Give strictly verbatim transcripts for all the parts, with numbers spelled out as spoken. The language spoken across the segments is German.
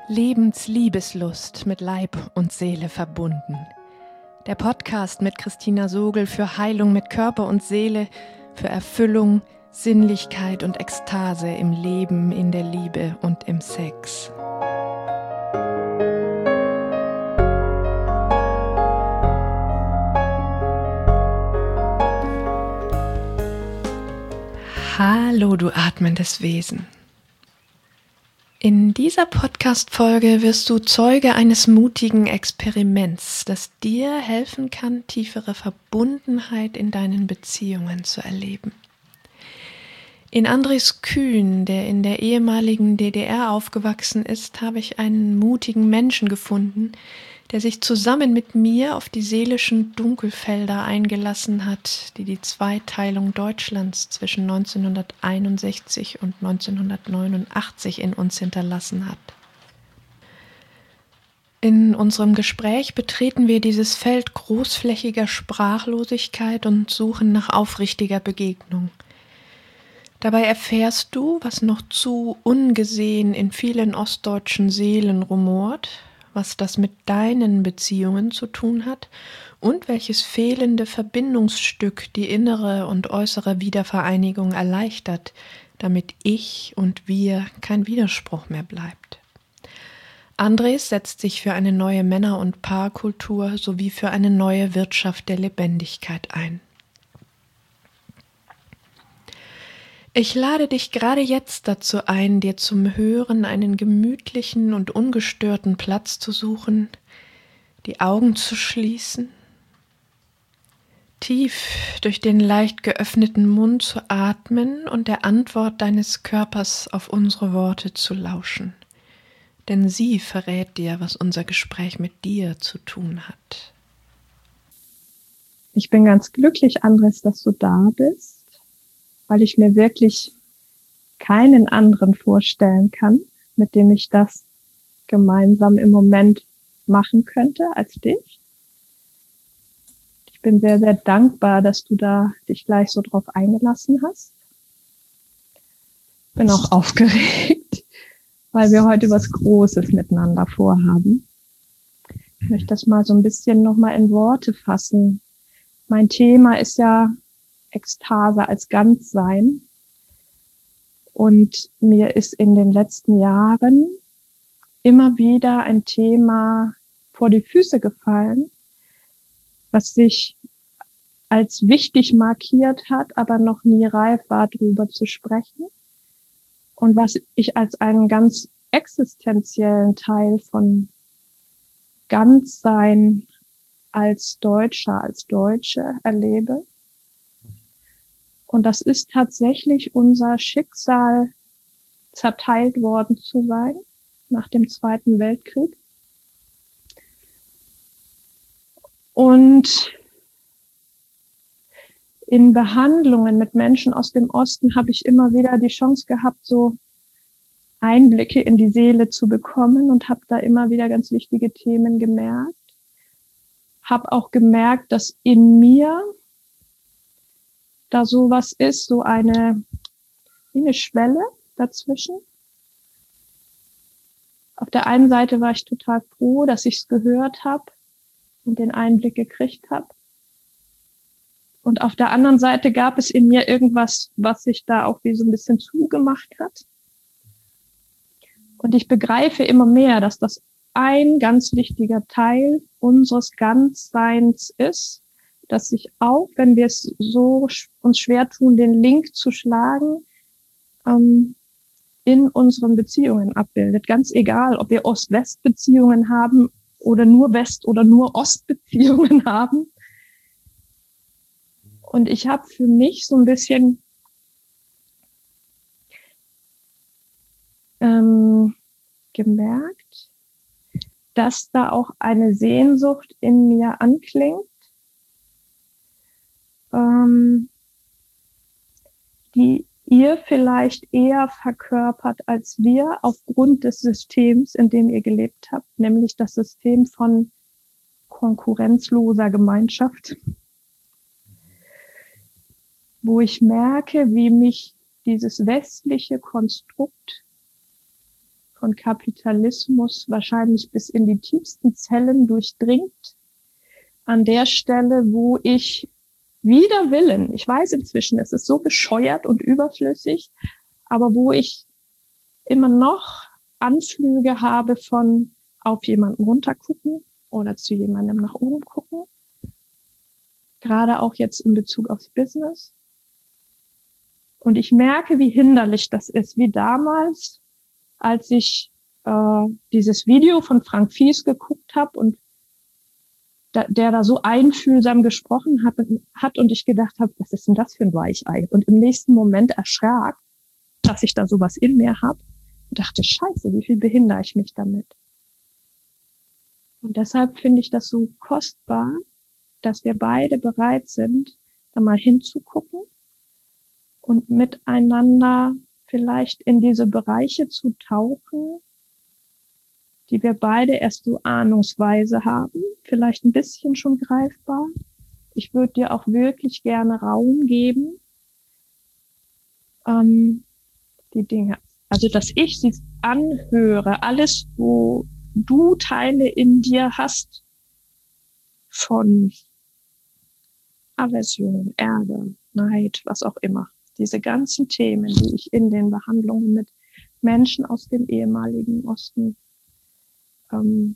Lebensliebeslust mit Leib und Seele verbunden. Der Podcast mit Christina Sogel für Heilung mit Körper und Seele, für Erfüllung, Sinnlichkeit und Ekstase im Leben, in der Liebe und im Sex. Hallo, du atmendes Wesen. In dieser Podcast-Folge wirst du Zeuge eines mutigen Experiments, das dir helfen kann, tiefere Verbundenheit in deinen Beziehungen zu erleben. In Andres Kühn, der in der ehemaligen D D R aufgewachsen ist, habe ich einen mutigen Menschen gefunden, der sich zusammen mit mir auf die seelischen Dunkelfelder eingelassen hat, die die Zweiteilung Deutschlands zwischen neunzehnhunderteinundsechzig und neunzehnhundertneunundachtzig in uns hinterlassen hat. In unserem Gespräch betreten wir dieses Feld großflächiger Sprachlosigkeit und suchen nach aufrichtiger Begegnung. Dabei erfährst du, was noch zu ungesehen in vielen ostdeutschen Seelen rumort, was das mit deinen Beziehungen zu tun hat und welches fehlende Verbindungsstück die innere und äußere Wiedervereinigung erleichtert, damit ich und wir kein Widerspruch mehr bleibt. Andres setzt sich für eine neue Männer- und Paarkultur sowie für eine neue Wirtschaft der Lebendigkeit ein. Ich lade dich gerade jetzt dazu ein, dir zum Hören einen gemütlichen und ungestörten Platz zu suchen, die Augen zu schließen, tief durch den leicht geöffneten Mund zu atmen und der Antwort deines Körpers auf unsere Worte zu lauschen. Denn sie verrät dir, was unser Gespräch mit dir zu tun hat. Ich bin ganz glücklich, Andres, dass du da bist, weil ich mir wirklich keinen anderen vorstellen kann, mit dem ich das gemeinsam im Moment machen könnte als dich. Ich bin sehr, sehr dankbar, dass du da dich gleich so drauf eingelassen hast. Bin auch aufgeregt, weil wir heute was Großes miteinander vorhaben. Ich möchte das mal so ein bisschen nochmal in Worte fassen. Mein Thema ist ja Ekstase als Ganzsein. Und mir ist in den letzten Jahren immer wieder ein Thema vor die Füße gefallen, was sich als wichtig markiert hat, aber noch nie reif war, darüber zu sprechen. Und was ich als einen ganz existenziellen Teil von Ganzsein als Deutscher, als Deutsche erlebe. Und das ist tatsächlich unser Schicksal, zerteilt worden zu sein nach dem Zweiten Weltkrieg. Und in Behandlungen mit Menschen aus dem Osten habe ich immer wieder die Chance gehabt, so Einblicke in die Seele zu bekommen und habe da immer wieder ganz wichtige Themen gemerkt. Habe auch gemerkt, dass in mir da sowas ist, so eine, wie eine Schwelle dazwischen. Auf der einen Seite war ich total froh, dass ich es gehört habe und den Einblick gekriegt habe. Und auf der anderen Seite gab es in mir irgendwas, was sich da auch wie so ein bisschen zugemacht hat. Und ich begreife immer mehr, dass das ein ganz wichtiger Teil unseres Ganzseins ist, dass sich auch, wenn wir es so uns schwer tun, den Link zu schlagen, ähm, in unseren Beziehungen abbildet. Ganz egal, ob wir Ost-West-Beziehungen haben oder nur West- oder nur Ost-Beziehungen haben. Und ich habe für mich so ein bisschen ähm, gemerkt, dass da auch eine Sehnsucht in mir anklingt, ähm, die ihr vielleicht eher verkörpert als wir aufgrund des Systems, in dem ihr gelebt habt, nämlich das System von konkurrenzloser Gemeinschaft, wo ich merke, wie mich dieses westliche Konstrukt von Kapitalismus wahrscheinlich bis in die tiefsten Zellen durchdringt. An der Stelle, wo ich wider Willen, ich weiß inzwischen, es ist so bescheuert und überflüssig, aber wo ich immer noch Anflüge habe von auf jemanden runtergucken oder zu jemandem nach oben gucken. Gerade auch jetzt in Bezug aufs Business. Und ich merke, wie hinderlich das ist, wie damals, als ich äh, dieses Video von Frank Fies geguckt habe und da, der da so einfühlsam gesprochen hat, hat und ich gedacht habe, was ist denn das für ein Weichei? Und im nächsten Moment erschrak, dass ich da sowas in mir habe und dachte, scheiße, wie viel behindere ich mich damit? Und deshalb finde ich das so kostbar, dass wir beide bereit sind, da mal hinzugucken und miteinander vielleicht in diese Bereiche zu tauchen, die wir beide erst so ahnungsweise haben, vielleicht ein bisschen schon greifbar. Ich würde dir auch wirklich gerne Raum geben, ähm, die Dinge, also dass ich sie anhöre, alles, wo du Teile in dir hast von Aversion, Ärger, Neid, was auch immer. Diese ganzen Themen, die ich in den Behandlungen mit Menschen aus dem ehemaligen Osten ähm,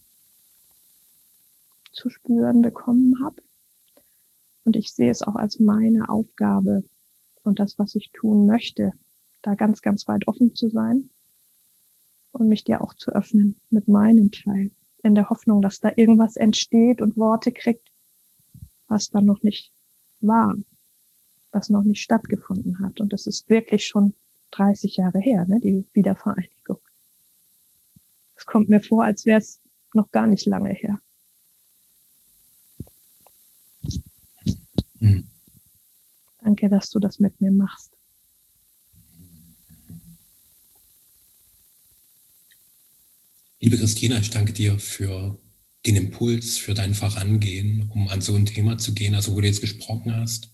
zu spüren bekommen habe. Und ich sehe es auch als meine Aufgabe und das, was ich tun möchte, da ganz, ganz weit offen zu sein und mich dir auch zu öffnen mit meinem Teil, in der Hoffnung, dass da irgendwas entsteht und Worte kriegt, was dann noch nicht war, was noch nicht stattgefunden hat. Und das ist wirklich schon dreißig Jahre her, ne, die Wiedervereinigung. Es kommt mir vor, als wäre es noch gar nicht lange her. Hm. Danke, dass du das mit mir machst. Liebe Christina, ich danke dir für den Impuls, für dein Vorangehen, um an so ein Thema zu gehen, also wo du jetzt gesprochen hast.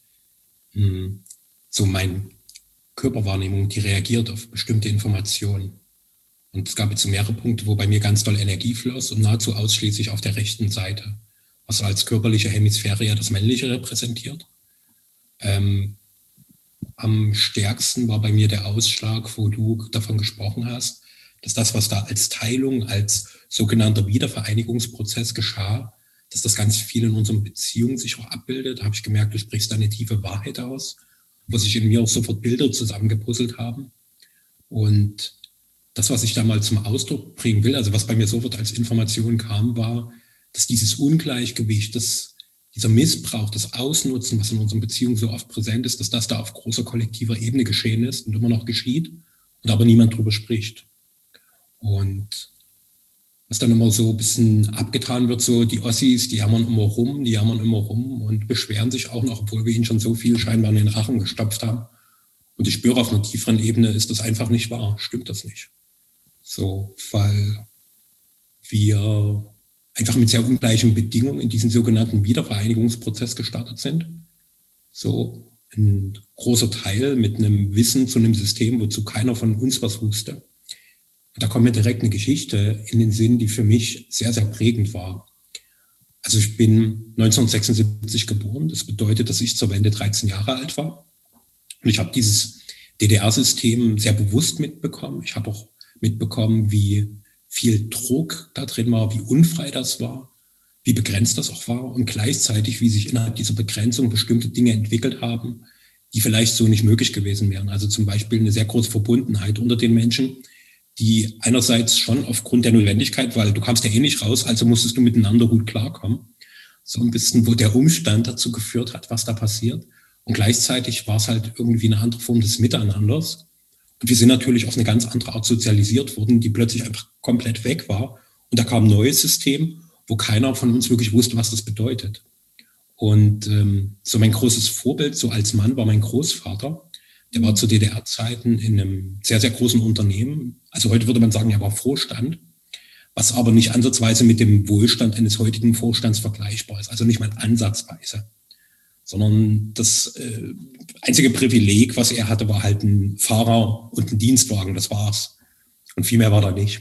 So meine Körperwahrnehmung, die reagiert auf bestimmte Informationen. Und es gab jetzt so mehrere Punkte, wo bei mir ganz doll Energie floss und nahezu ausschließlich auf der rechten Seite, was als körperliche Hemisphäre ja das Männliche repräsentiert. Ähm, am stärksten war bei mir der Ausschlag, wo du davon gesprochen hast, dass das, was da als Teilung, als sogenannter Wiedervereinigungsprozess geschah, dass das ganz viel in unseren Beziehungen sich auch abbildet. Da habe ich gemerkt, du sprichst da eine tiefe Wahrheit aus, wo sich in mir auch sofort Bilder zusammengepuzzelt haben. Und das, was ich da mal zum Ausdruck bringen will, also was bei mir sofort als Information kam, war, dass dieses Ungleichgewicht, das, dieser Missbrauch, das Ausnutzen, was in unseren Beziehungen so oft präsent ist, dass das da auf großer kollektiver Ebene geschehen ist und immer noch geschieht und aber niemand drüber spricht. Und was dann immer so ein bisschen abgetan wird, so die Ossis, die jammern immer rum, die jammern immer rum und beschweren sich auch noch, obwohl wir ihnen schon so viel scheinbar in den Rachen gestopft haben. Und ich spüre, auf einer tieferen Ebene ist das einfach nicht wahr, stimmt das nicht. So, weil wir einfach mit sehr ungleichen Bedingungen in diesen sogenannten Wiedervereinigungsprozess gestartet sind. So ein großer Teil mit einem Wissen zu einem System, wozu keiner von uns was wusste. Da kommt mir direkt eine Geschichte in den Sinn, die für mich sehr, sehr prägend war. Also ich bin neunzehnhundertsechsundsiebzig geboren. Das bedeutet, dass ich zur Wende dreizehn Jahre alt war. Und ich habe dieses D D R-System sehr bewusst mitbekommen. Ich habe auch mitbekommen, wie viel Druck da drin war, wie unfrei das war, wie begrenzt das auch war und gleichzeitig, wie sich innerhalb dieser Begrenzung bestimmte Dinge entwickelt haben, die vielleicht so nicht möglich gewesen wären. Also zum Beispiel eine sehr große Verbundenheit unter den Menschen, die einerseits schon aufgrund der Notwendigkeit, weil du kamst ja eh nicht raus, also musstest du miteinander gut klarkommen, so ein bisschen, wo der Umstand dazu geführt hat, was da passiert. Und gleichzeitig war es halt irgendwie eine andere Form des Miteinanders. Und wir sind natürlich auf eine ganz andere Art sozialisiert worden, die plötzlich einfach komplett weg war. Und da kam ein neues System, wo keiner von uns wirklich wusste, was das bedeutet. Und ähm, so mein großes Vorbild, so als Mann, war mein Großvater. Der war zu D D R-Zeiten in einem sehr, sehr großen Unternehmen. Also heute würde man sagen, er war Vorstand, was aber nicht ansatzweise mit dem Wohlstand eines heutigen Vorstands vergleichbar ist. Also nicht mal ansatzweise. Sondern das äh, einzige Privileg, was er hatte, war halt ein Fahrer und ein Dienstwagen. Das war's. Und viel mehr war da nicht.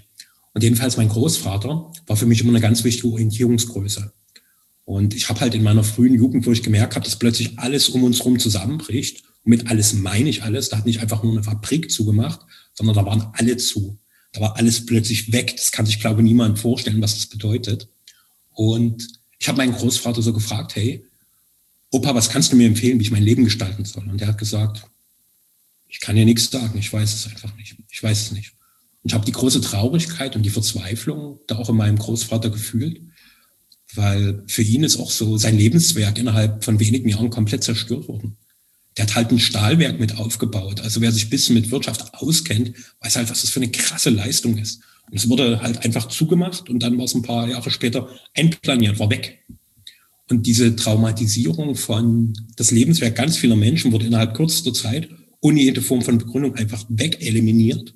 Und jedenfalls mein Großvater war für mich immer eine ganz wichtige Orientierungsgröße. Und ich habe halt in meiner frühen Jugend, wo ich gemerkt habe, dass plötzlich alles um uns herum zusammenbricht, und mit alles meine ich alles, da hat nicht einfach nur eine Fabrik zugemacht, sondern da waren alle zu. Da war alles plötzlich weg. Das kann sich, glaube ich, niemand vorstellen, was das bedeutet. Und ich habe meinen Großvater so gefragt, hey, Opa, was kannst du mir empfehlen, wie ich mein Leben gestalten soll? Und er hat gesagt, ich kann dir nichts sagen, ich weiß es einfach nicht. Ich weiß es nicht. Und ich habe die große Traurigkeit und die Verzweiflung da auch in meinem Großvater gefühlt, weil für ihn ist auch so sein Lebenswerk innerhalb von wenigen Jahren komplett zerstört worden. Der hat halt ein Stahlwerk mit aufgebaut. Also wer sich ein bisschen mit Wirtschaft auskennt, weiß halt, was das für eine krasse Leistung ist. Und es wurde halt einfach zugemacht und dann war es ein paar Jahre später einplaniert, war weg. Und diese Traumatisierung von das Lebenswerk ganz vieler Menschen wurde innerhalb kürzester Zeit ohne jede Form von Begründung einfach wegeliminiert.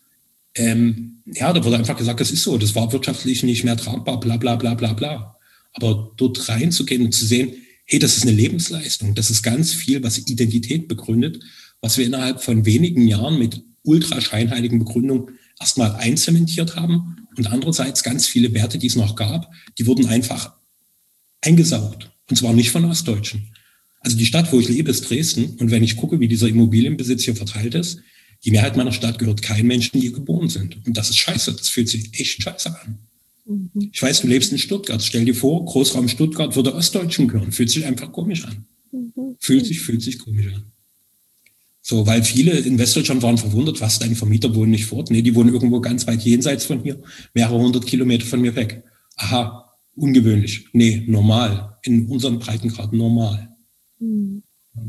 Ähm, ja, da wurde einfach gesagt, das ist so, das war wirtschaftlich nicht mehr tragbar, bla bla bla bla bla. Aber dort reinzugehen und zu sehen, hey, das ist eine Lebensleistung, das ist ganz viel, was Identität begründet, was wir innerhalb von wenigen Jahren mit ultra scheinheiligen Begründungen erstmal einzementiert haben und andererseits ganz viele Werte, die es noch gab, die wurden einfach eingesaugt. Und zwar nicht von Ostdeutschen. Also die Stadt, wo ich lebe, ist Dresden. Und wenn ich gucke, wie dieser Immobilienbesitz hier verteilt ist, die Mehrheit meiner Stadt gehört keinen Menschen, die hier geboren sind. Und das ist scheiße. Das fühlt sich echt scheiße an. Mhm. Ich weiß, du lebst in Stuttgart. Stell dir vor, Großraum Stuttgart würde Ostdeutschen gehören. Fühlt sich einfach komisch an. Mhm. Fühlt sich, fühlt sich komisch an. So, weil viele in Westdeutschland waren verwundert, was, deine Vermieter wohnen nicht fort? Nee, die wohnen irgendwo ganz weit jenseits von hier, mehrere hundert Kilometer von mir weg. Aha, ungewöhnlich. Nee, normal. In unseren Breitengraden normal. Mhm.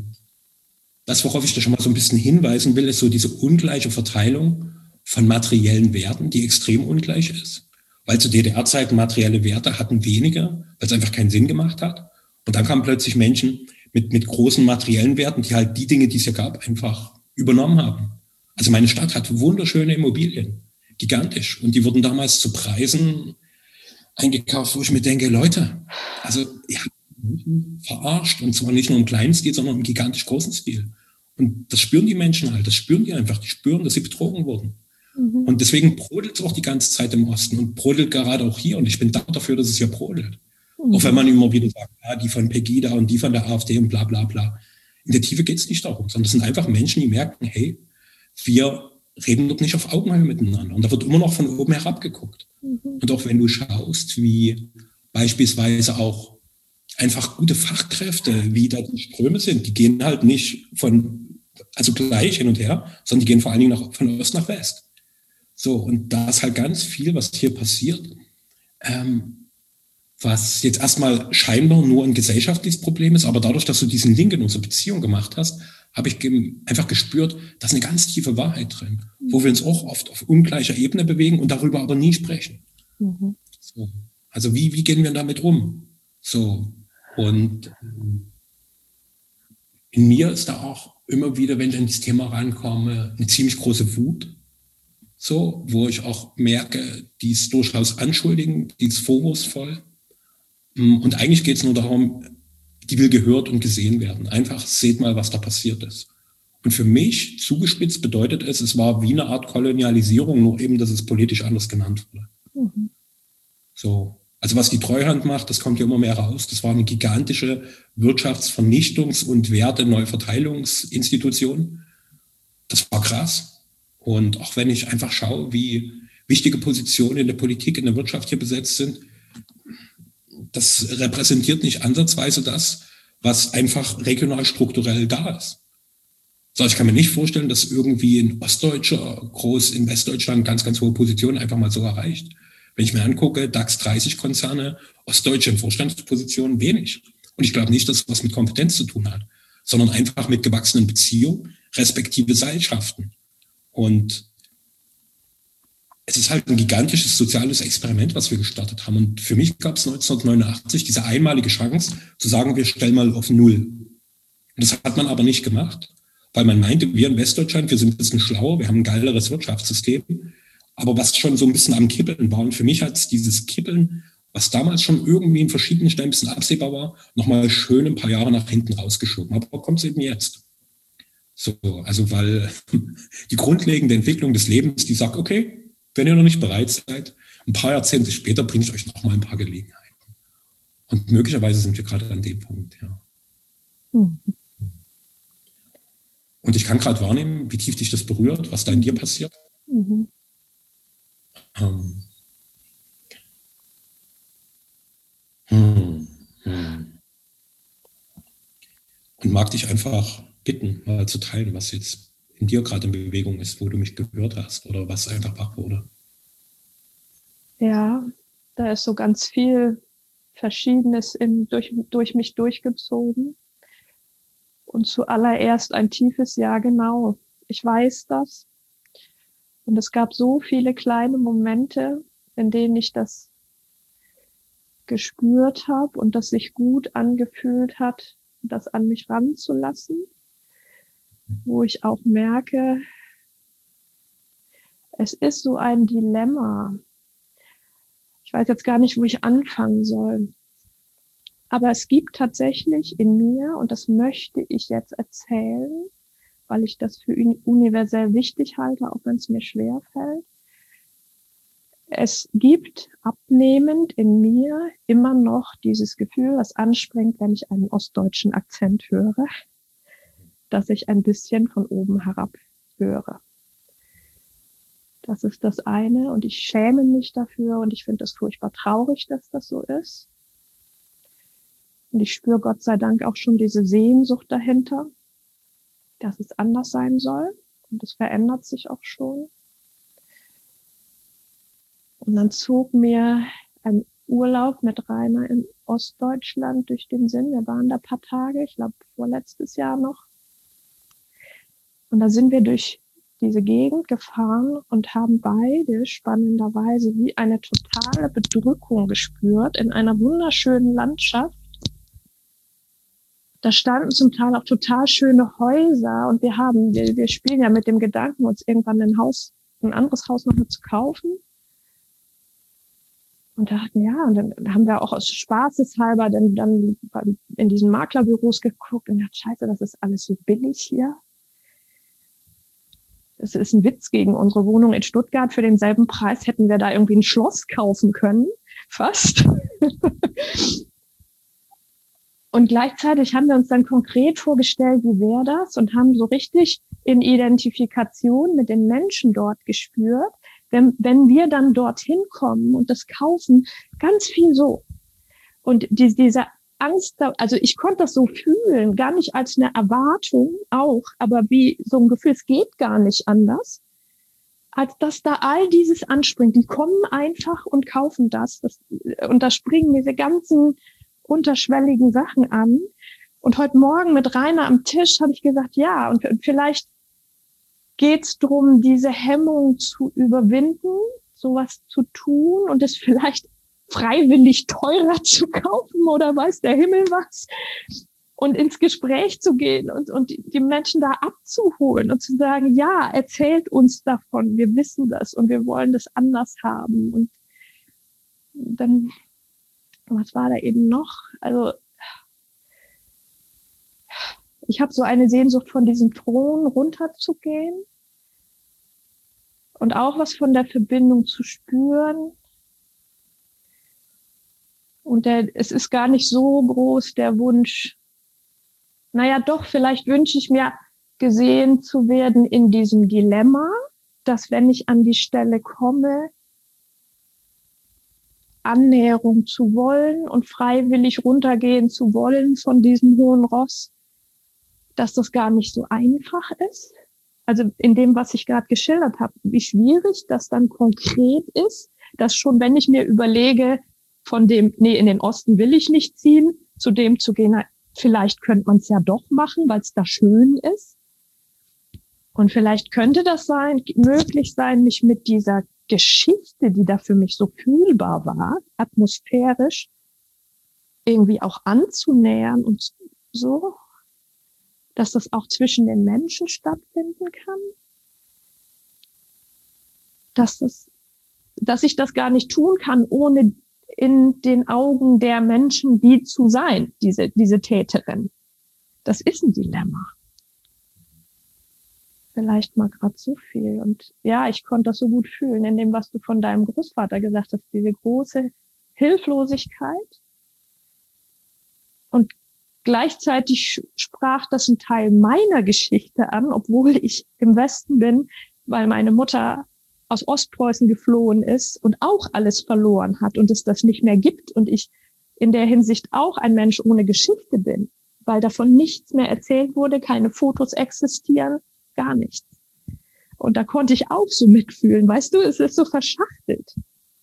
Das, worauf ich da schon mal so ein bisschen hinweisen will, ist so diese ungleiche Verteilung von materiellen Werten, die extrem ungleich ist. Weil zu D D R-Zeiten materielle Werte hatten weniger, weil es einfach keinen Sinn gemacht hat. Und dann kamen plötzlich Menschen mit, mit großen materiellen Werten, die halt die Dinge, die es ja gab, einfach übernommen haben. Also meine Stadt hat wunderschöne Immobilien, gigantisch. Und die wurden damals zu Preisen eingekauft, wo ich mir denke, Leute, also ihr habt verarscht, und zwar nicht nur im kleinen Stil, sondern im gigantisch großen Stil. Und das spüren die Menschen halt, das spüren die einfach, die spüren, dass sie betrogen wurden. Mhm. Und deswegen brodelt es auch die ganze Zeit im Osten und brodelt gerade auch hier. Und ich bin dankbar dafür, dass es hier brodelt. Mhm. Auch wenn man immer wieder sagt, ja, die von Pegida und die von der AfD und bla bla bla. In der Tiefe geht es nicht darum, sondern es sind einfach Menschen, die merken, hey, wir reden dort nicht auf Augenhöhe miteinander. Und da wird immer noch von oben herab geguckt. Mhm. Und auch wenn du schaust, wie beispielsweise auch einfach gute Fachkräfte, wie da die Ströme sind, die gehen halt nicht von, also gleich hin und her, sondern die gehen vor allen Dingen nach, von Ost nach West. So, und da ist halt ganz viel, was hier passiert, ähm, was jetzt erstmal scheinbar nur ein gesellschaftliches Problem ist, aber dadurch, dass du diesen Link in unsere Beziehung gemacht hast, habe ich ge- einfach gespürt, da ist eine ganz tiefe Wahrheit drin, wo wir uns auch oft auf ungleicher Ebene bewegen und darüber aber nie sprechen. Mhm. So. Also wie, wie gehen wir damit um? So. Und in mir ist da auch immer wieder, wenn ich an dieses Thema rankomme, eine ziemlich große Wut. So, wo ich auch merke, die ist durchaus anschuldigend, die ist vorwurfsvoll. Und eigentlich geht es nur darum, die will gehört und gesehen werden. Einfach seht mal, was da passiert ist. Und für mich, zugespitzt, bedeutet es, es war wie eine Art Kolonialisierung, nur eben, dass es politisch anders genannt wurde. Mhm. So. Also was die Treuhand macht, das kommt ja immer mehr raus. Das war eine gigantische Wirtschaftsvernichtungs- und Werte-Neuverteilungsinstitution. Das war krass. Und auch wenn ich einfach schaue, wie wichtige Positionen in der Politik, in der Wirtschaft hier besetzt sind, das repräsentiert nicht ansatzweise das, was einfach regional strukturell da ist. So, ich kann mir nicht vorstellen, dass irgendwie ein Ostdeutscher groß in Westdeutschland ganz, ganz hohe Positionen einfach mal so erreicht. Wenn ich mir angucke, DAX dreißig Konzerne, Ostdeutsche in Vorstandspositionen, wenig. Und ich glaube nicht, dass das was mit Kompetenz zu tun hat, sondern einfach mit gewachsenen Beziehungen, respektive Seilschaften. Und es ist halt ein gigantisches soziales Experiment, was wir gestartet haben. Und für mich gab es neunzehnhundertneunundachtzig diese einmalige Chance, zu sagen, wir stellen mal auf Null. Und das hat man aber nicht gemacht, weil man meinte, wir in Westdeutschland, wir sind ein bisschen schlauer, wir haben ein geileres Wirtschaftssystem. Aber was schon so ein bisschen am Kippeln war, und für mich hat es dieses Kippeln, was damals schon irgendwie in verschiedenen Stellen ein bisschen absehbar war, nochmal schön ein paar Jahre nach hinten rausgeschoben. Aber kommt es eben jetzt. So, also weil die grundlegende Entwicklung des Lebens, die sagt, okay, Wenn ihr noch nicht bereit seid, ein paar Jahrzehnte später bringe ich euch noch mal ein paar Gelegenheiten. Und möglicherweise sind wir gerade an dem Punkt, ja. Mhm. Und ich kann gerade wahrnehmen, wie tief dich das berührt, was da in dir passiert. Mhm. Ähm. Hm. Hm. Und mag dich einfach bitten, mal zu teilen, was jetzt in dir gerade in Bewegung ist, wo du mich gehört hast oder was einfach wach wurde. Ja, da ist so ganz viel Verschiedenes in, durch, durch mich durchgezogen. Und zuallererst ein tiefes Ja, genau. Ich weiß das. Und es gab so viele kleine Momente, in denen ich das gespürt habe und das sich gut angefühlt hat, das an mich ranzulassen, wo ich auch merke, es ist so ein Dilemma. Ich weiß jetzt gar nicht, wo ich anfangen soll. Aber es gibt tatsächlich in mir, und das möchte ich jetzt erzählen, weil ich das für universell wichtig halte, auch wenn es mir schwer fällt. Es gibt abnehmend in mir immer noch dieses Gefühl, das anspringt, wenn ich einen ostdeutschen Akzent höre, dass ich ein bisschen von oben herab höre. Das ist das eine und ich schäme mich dafür und ich finde es furchtbar traurig, dass das so ist. Und ich spüre Gott sei Dank auch schon diese Sehnsucht dahinter, dass es anders sein soll und es verändert sich auch schon. Und dann zog mir ein Urlaub mit Rainer in Ostdeutschland durch den Sinn. Wir waren da ein paar Tage, ich glaube vorletztes Jahr noch. Und da sind wir durch diese Gegend gefahren und haben beide spannenderweise wie eine totale Bedrückung gespürt in einer wunderschönen Landschaft. Da standen zum Teil auch total schöne Häuser und wir haben, wir, wir spielen ja mit dem Gedanken, uns irgendwann ein Haus, ein anderes Haus noch mal zu kaufen. Und dachten, ja, und dann haben wir auch aus Spaßeshalber dann, dann in diesen Maklerbüros geguckt und dachten, scheiße, das ist alles so billig hier. Das ist ein Witz gegen unsere Wohnung in Stuttgart. Für denselben Preis hätten wir da irgendwie ein Schloss kaufen können. Fast. Und gleichzeitig haben wir uns dann konkret vorgestellt, wie wäre das? Und haben so richtig in Identifikation mit den Menschen dort gespürt, wenn, wenn wir dann dorthin kommen und das kaufen, ganz viel so. Und die, diese Angst, also ich konnte das so fühlen, gar nicht als eine Erwartung auch, aber wie so ein Gefühl, es geht gar nicht anders, als dass da all dieses anspringt. Die kommen einfach und kaufen das, das und da springen diese ganzen unterschwelligen Sachen an. Und heute Morgen mit Rainer am Tisch habe ich gesagt, ja, und vielleicht geht's drum, diese Hemmung zu überwinden, sowas zu tun und es vielleicht freiwillig teurer zu kaufen oder weiß der Himmel was und ins Gespräch zu gehen und, und die Menschen da abzuholen und zu sagen, ja, erzählt uns davon, wir wissen das und wir wollen das anders haben. Und dann, was war da eben noch? Also ich habe so eine Sehnsucht, von diesem Thron runterzugehen und auch was von der Verbindung zu spüren. Und der, es ist gar nicht so groß, der Wunsch, naja doch, vielleicht wünsche ich mir, gesehen zu werden in diesem Dilemma, dass wenn ich an die Stelle komme, Annäherung zu wollen und freiwillig runtergehen zu wollen von diesem hohen Ross, dass das gar nicht so einfach ist. Also in dem, was ich gerade geschildert habe, wie schwierig das dann konkret ist, dass schon, wenn ich mir überlege, von dem, nee, in den Osten will ich nicht ziehen, zu dem zu gehen, na, vielleicht könnte man es ja doch machen, weil es da schön ist. Und vielleicht könnte das sein, möglich sein, mich mit dieser Geschichte, die da für mich so fühlbar war, atmosphärisch, irgendwie auch anzunähern und so, dass das auch zwischen den Menschen stattfinden kann. Dass das, dass ich das gar nicht tun kann, ohne in den Augen der Menschen die zu sein, diese, diese Täterin. Das ist ein Dilemma. vielleicht mal gerade so viel. Und ja, ich konnte das so gut fühlen in dem, was du von deinem Großvater gesagt hast, diese große Hilflosigkeit. Und gleichzeitig sprach das einen Teil meiner Geschichte an, obwohl ich im Westen bin, weil meine Mutter aus Ostpreußen geflohen ist und auch alles verloren hat und es das nicht mehr gibt und ich in der Hinsicht auch ein Mensch ohne Geschichte bin, weil davon nichts mehr erzählt wurde, keine Fotos existieren, gar nichts. Und da konnte ich auch so mitfühlen, weißt du, es ist so verschachtelt.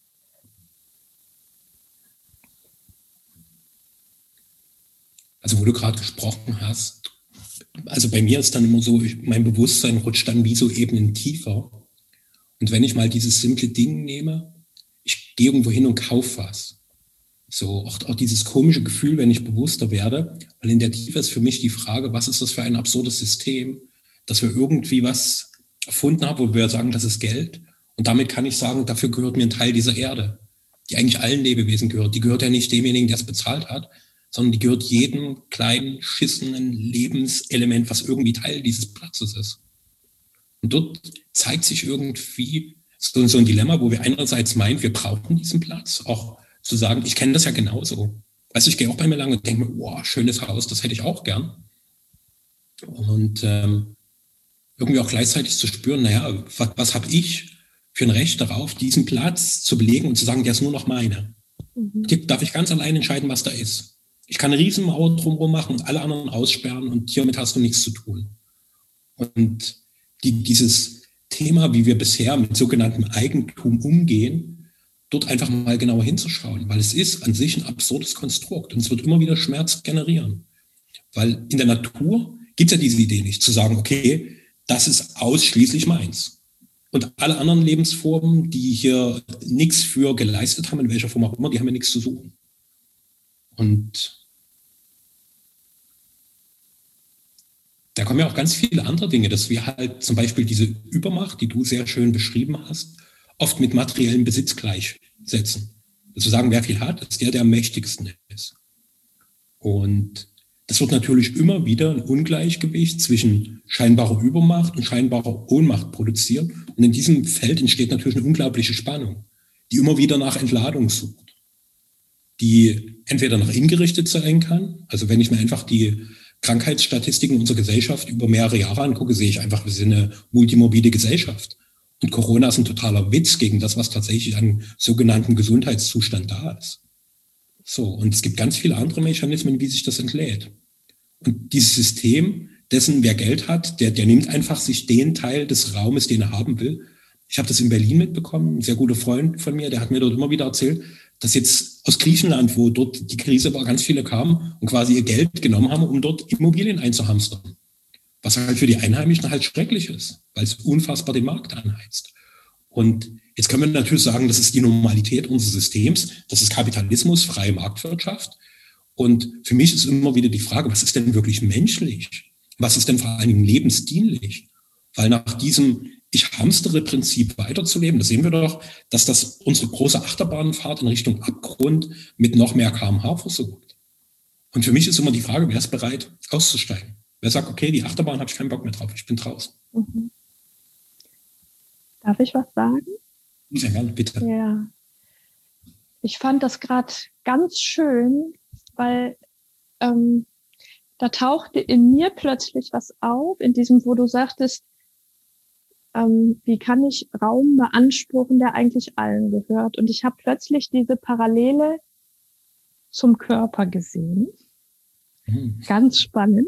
Also wo du gerade gesprochen hast, also bei mir ist dann immer so, ich, mein Bewusstsein rutscht dann wie so Ebenen tiefer. Und wenn ich mal dieses simple Ding nehme, ich gehe irgendwo hin und kaufe was. So auch, auch dieses komische Gefühl, wenn ich bewusster werde, weil in der Tiefe ist für mich die Frage, was ist das für ein absurdes System, dass wir irgendwie was erfunden haben, wo wir sagen, das ist Geld. Und damit kann ich sagen, dafür gehört mir ein Teil dieser Erde, die eigentlich allen Lebewesen gehört. Die gehört ja nicht demjenigen, der es bezahlt hat, sondern die gehört jedem kleinen, schissenen Lebenselement, was irgendwie Teil dieses Platzes ist. Und dort zeigt sich irgendwie so, so ein Dilemma, wo wir einerseits meinen, wir brauchen diesen Platz, auch zu sagen, ich kenne das ja genauso. Weißt du, ich gehe auch bei mir lang und denke mir, wow, schönes Haus, das hätte ich auch gern. Und ähm, irgendwie auch gleichzeitig zu spüren, naja, was, was habe ich für ein Recht darauf, diesen Platz zu belegen und zu sagen, der ist nur noch meine. Mhm. Darf ich ganz allein entscheiden, was da ist. Ich kann eine Riesenmauer drumherum machen und alle anderen aussperren und hiermit hast du nichts zu tun. Und die, dieses Thema, wie wir bisher mit sogenanntem Eigentum umgehen, dort einfach mal genauer hinzuschauen, weil es ist an sich ein absurdes Konstrukt und es wird immer wieder Schmerz generieren. Weil in der Natur gibt es ja diese Idee nicht, zu sagen, okay, das ist ausschließlich meins. Und alle anderen Lebensformen, die hier nichts für geleistet haben, in welcher Form auch immer, die haben ja nichts zu suchen. Und da kommen ja auch ganz viele andere Dinge, dass wir halt zum Beispiel diese Übermacht, die du sehr schön beschrieben hast, oft mit materiellem Besitz gleichsetzen. Also sagen, wer viel hat, ist der, der am mächtigsten ist. Und das wird natürlich immer wieder ein Ungleichgewicht zwischen scheinbarer Übermacht und scheinbarer Ohnmacht produzieren. Und in diesem Feld entsteht natürlich eine unglaubliche Spannung, die immer wieder nach Entladung sucht, die entweder nach innen gerichtet sein kann. Also wenn ich mir einfach die Krankheitsstatistiken unserer Gesellschaft über mehrere Jahre angucke, sehe ich einfach, wir sind eine multimorbide Gesellschaft. Und Corona ist ein totaler Witz gegen das, was tatsächlich an sogenannten Gesundheitszustand da ist. So, und es gibt ganz viele andere Mechanismen, wie sich das entlädt. Und dieses System, dessen wer Geld hat, der, der nimmt einfach sich den Teil des Raumes, den er haben will. Ich habe das in Berlin mitbekommen, ein sehr guter Freund von mir, der hat mir dort immer wieder erzählt, dass jetzt aus Griechenland, wo dort die Krise war, ganz viele kamen und quasi ihr Geld genommen haben, um dort Immobilien einzuhamstern. Was halt für die Einheimischen halt schrecklich ist, weil es unfassbar den Markt anheizt. Und jetzt können wir natürlich sagen, das ist die Normalität unseres Systems, das ist Kapitalismus, freie Marktwirtschaft. Und für mich ist immer wieder die Frage, was ist denn wirklich menschlich? Was ist denn vor allen Dingen lebensdienlich? Weil nach diesem Ich hamstere Prinzip weiterzuleben, das sehen wir doch, dass das unsere große Achterbahnfahrt in Richtung Abgrund mit noch mehr K M H versucht. Und für mich ist immer die Frage, wer ist bereit auszusteigen? Wer sagt, okay, die Achterbahn habe ich keinen Bock mehr drauf, ich bin draußen. Mhm. Darf ich was sagen? Sehr gerne, bitte. Ja. Ich fand das gerade ganz schön, weil ähm, da tauchte in mir plötzlich was auf, in diesem, wo du sagtest, ähm, wie kann ich Raum beanspruchen, der eigentlich allen gehört? Und ich habe plötzlich diese Parallele zum Körper gesehen. Mhm. Ganz spannend.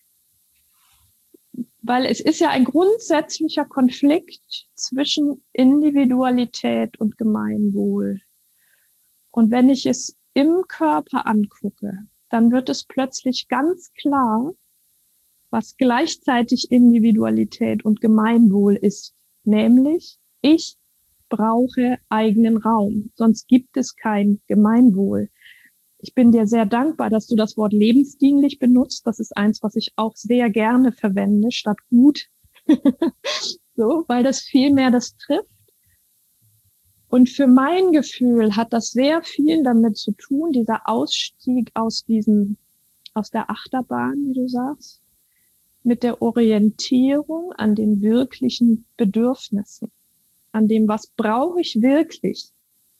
Weil es ist ja ein grundsätzlicher Konflikt zwischen Individualität und Gemeinwohl. Und wenn ich es im Körper angucke, dann wird es plötzlich ganz klar, was gleichzeitig Individualität und Gemeinwohl ist. Nämlich, ich brauche eigenen Raum, sonst gibt es kein Gemeinwohl. Ich bin dir sehr dankbar, dass du das Wort lebensdienlich benutzt. Das ist eins, was ich auch sehr gerne verwende, statt gut. So, weil das viel mehr das trifft. Und für mein Gefühl hat das sehr viel damit zu tun, dieser Ausstieg aus diesem, aus der Achterbahn, wie du sagst, mit der Orientierung an den wirklichen Bedürfnissen, an dem, was brauche ich wirklich.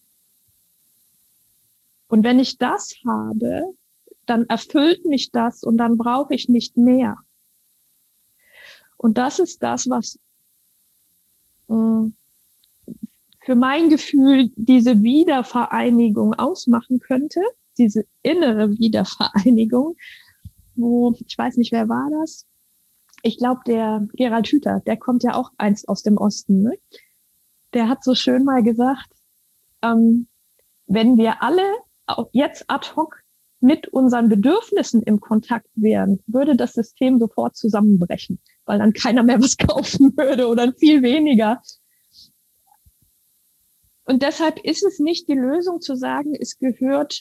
Und wenn ich das habe, dann erfüllt mich das und dann brauche ich nicht mehr. Und das ist das, was äh, für mein Gefühl diese Wiedervereinigung ausmachen könnte, diese innere Wiedervereinigung, wo, ich weiß nicht, wer war das? Ich glaube, der Gerald Hüther, der kommt ja auch einst aus dem Osten, ne? Der hat so schön mal gesagt, ähm, wenn wir alle auch jetzt ad hoc mit unseren Bedürfnissen im Kontakt wären, würde das System sofort zusammenbrechen, weil dann keiner mehr was kaufen würde oder viel weniger. Und deshalb ist es nicht die Lösung zu sagen, es gehört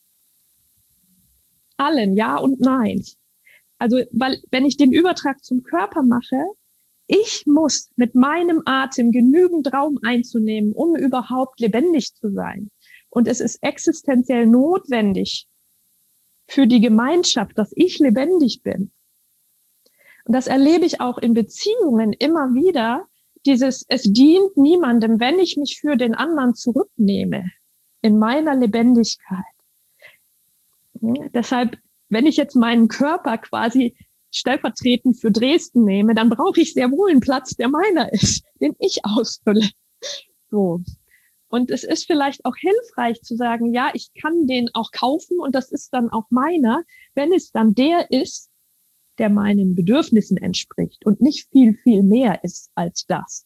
allen, ja und nein. Also, weil wenn ich den Übertrag zum Körper mache, ich muss mit meinem Atem genügend Raum einzunehmen, um überhaupt lebendig zu sein. Und es ist existenziell notwendig für die Gemeinschaft, dass ich lebendig bin. Und das erlebe ich auch in Beziehungen immer wieder, dieses, es dient niemandem, wenn ich mich für den anderen zurücknehme, in meiner Lebendigkeit. Ja, deshalb, wenn ich jetzt meinen Körper quasi stellvertretend für Dresden nehme, dann brauche ich sehr wohl einen Platz, der meiner ist, den ich ausfülle. So. Und es ist vielleicht auch hilfreich zu sagen, ja, ich kann den auch kaufen und das ist dann auch meiner, wenn es dann der ist, der meinen Bedürfnissen entspricht und nicht viel, viel mehr ist als das.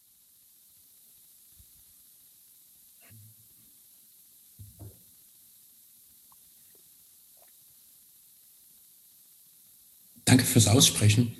Danke fürs Aussprechen.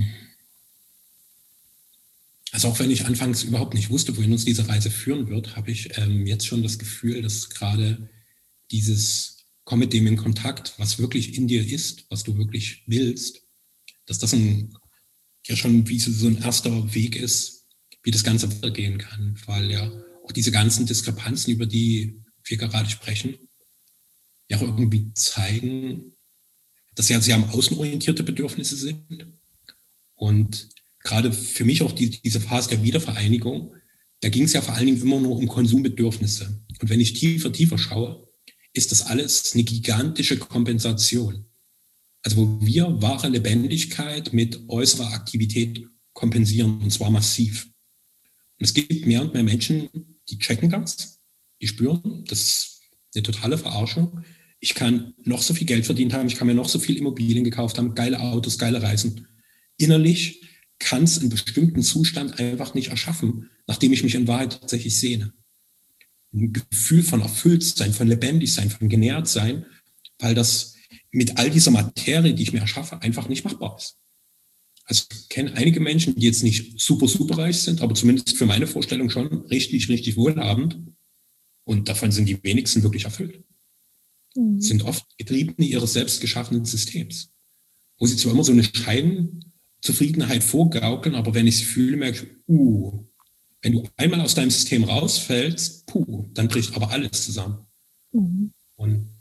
Also auch wenn ich anfangs überhaupt nicht wusste, wohin uns diese Reise führen wird, habe ich ähm, jetzt schon das Gefühl, dass gerade dieses Komm mit dem in Kontakt, was wirklich in dir ist, was du wirklich willst, dass das ein, ja schon wie so ein erster Weg ist, wie das Ganze weitergehen kann, weil ja auch diese ganzen Diskrepanzen, über die wir gerade sprechen, ja auch irgendwie zeigen, dass ja sehr am außenorientierte Bedürfnisse sind. Und gerade für mich auch die, diese Phase der Wiedervereinigung, da ging es ja vor allen Dingen immer nur um Konsumbedürfnisse. Und wenn ich tiefer, tiefer schaue, ist das alles eine gigantische Kompensation. Also wo wir wahre Lebendigkeit mit äußerer Aktivität kompensieren, und zwar massiv. Und es gibt mehr und mehr Menschen, die checken das, die spüren, das ist eine totale Verarschung. Ich kann noch so viel Geld verdient haben, ich kann mir noch so viel Immobilien gekauft haben, geile Autos, geile Reisen. Innerlich kann es einen bestimmten Zustand einfach nicht erschaffen, nachdem ich mich in Wahrheit tatsächlich sehne. Ein Gefühl von Erfülltsein, von Lebendigsein, von Genährtsein, weil das mit all dieser Materie, die ich mir erschaffe, einfach nicht machbar ist. Also ich kenne einige Menschen, die jetzt nicht super, super reich sind, aber zumindest für meine Vorstellung schon richtig, richtig wohlhabend. Und davon sind die wenigsten wirklich erfüllt. Mhm. Sind oft Getriebene ihres selbst geschaffenen Systems, wo sie zwar immer so eine Schein-Zufriedenheit vorgaukeln, aber wenn ich sie fühle, merke ich, uh, wenn du einmal aus deinem System rausfällst, puh, dann bricht aber alles zusammen. Mhm. Und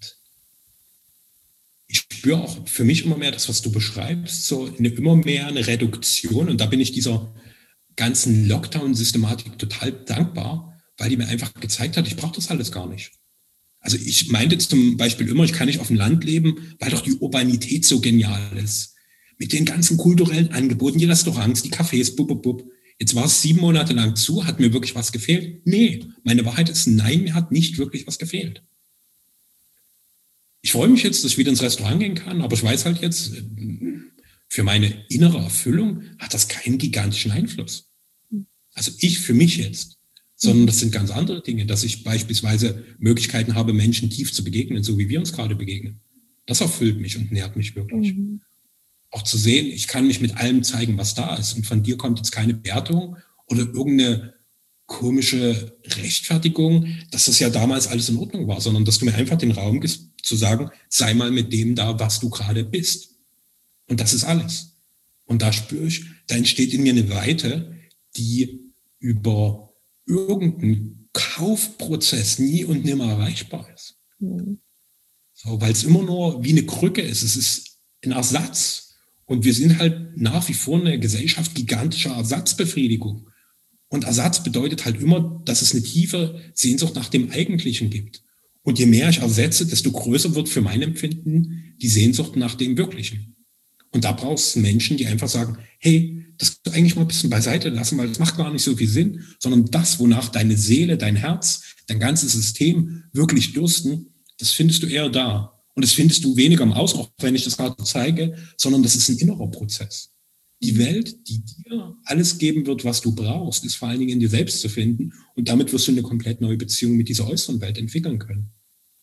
ich spüre auch für mich immer mehr das, was du beschreibst, so eine immer mehr eine Reduktion. Und da bin ich dieser ganzen Lockdown-Systematik total dankbar, weil die mir einfach gezeigt hat, ich brauche das alles gar nicht. Also ich meinte zum Beispiel immer, ich kann nicht auf dem Land leben, weil doch die Urbanität so genial ist. Mit den ganzen kulturellen Angeboten, die Restaurants, die Cafés, bub, bub, bub. Jetzt war es sieben Monate lang zu, hat mir wirklich was gefehlt? Nee, meine Wahrheit ist, nein, mir hat nicht wirklich was gefehlt. Ich freue mich jetzt, dass ich wieder ins Restaurant gehen kann, aber ich weiß halt jetzt, für meine innere Erfüllung hat das keinen gigantischen Einfluss. Also ich für mich jetzt, sondern das sind ganz andere Dinge, dass ich beispielsweise Möglichkeiten habe, Menschen tief zu begegnen, so wie wir uns gerade begegnen. Das erfüllt mich und nährt mich wirklich. Mhm. Auch zu sehen, ich kann mich mit allem zeigen, was da ist. Und von dir kommt jetzt keine Wertung oder irgendeine komische Rechtfertigung, dass das ja damals alles in Ordnung war, sondern dass du mir einfach den Raum gibst, zu sagen, sei mal mit dem da, was du gerade bist. Und das ist alles. Und da spüre ich, da entsteht in mir eine Weite, die über irgendeinen Kaufprozess nie und nimmer erreichbar ist. Mhm. So, weil es immer nur wie eine Krücke ist. Es ist ein Ersatz. Und wir sind halt nach wie vor eine Gesellschaft gigantischer Ersatzbefriedigung. Und Ersatz bedeutet halt immer, dass es eine tiefe Sehnsucht nach dem Eigentlichen gibt. Und je mehr ich ersetze, desto größer wird für mein Empfinden die Sehnsucht nach dem Wirklichen. Und da brauchst du Menschen, die einfach sagen, hey, das kannst du eigentlich mal ein bisschen beiseite lassen, weil das macht gar nicht so viel Sinn, sondern das, wonach deine Seele, dein Herz, dein ganzes System wirklich dürsten, das findest du eher da. Und das findest du weniger im Außen, auch wenn ich das gerade zeige, sondern das ist ein innerer Prozess. Die Welt, die dir alles geben wird, was du brauchst, ist vor allen Dingen in dir selbst zu finden. Und damit wirst du eine komplett neue Beziehung mit dieser äußeren Welt entwickeln können.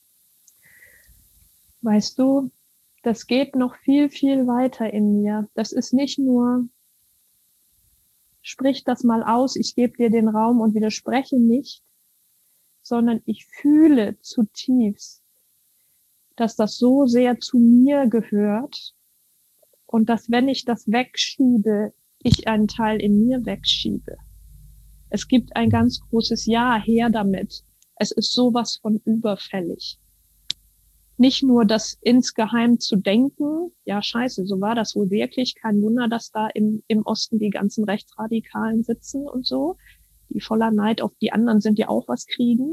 Weißt du, das geht noch viel, viel weiter in mir. Das ist nicht nur, sprich das mal aus, ich gebe dir den Raum und widerspreche nicht, sondern ich fühle zutiefst, dass das so sehr zu mir gehört und dass, wenn ich das wegschiebe, ich einen Teil in mir wegschiebe. Es gibt ein ganz großes Ja, her damit. Es ist sowas von überfällig. Nicht nur das insgeheim zu denken, ja scheiße, so war das wohl wirklich, kein Wunder, dass da im, im Osten die ganzen Rechtsradikalen sitzen und so, die voller Neid auf die anderen sind, die auch was kriegen,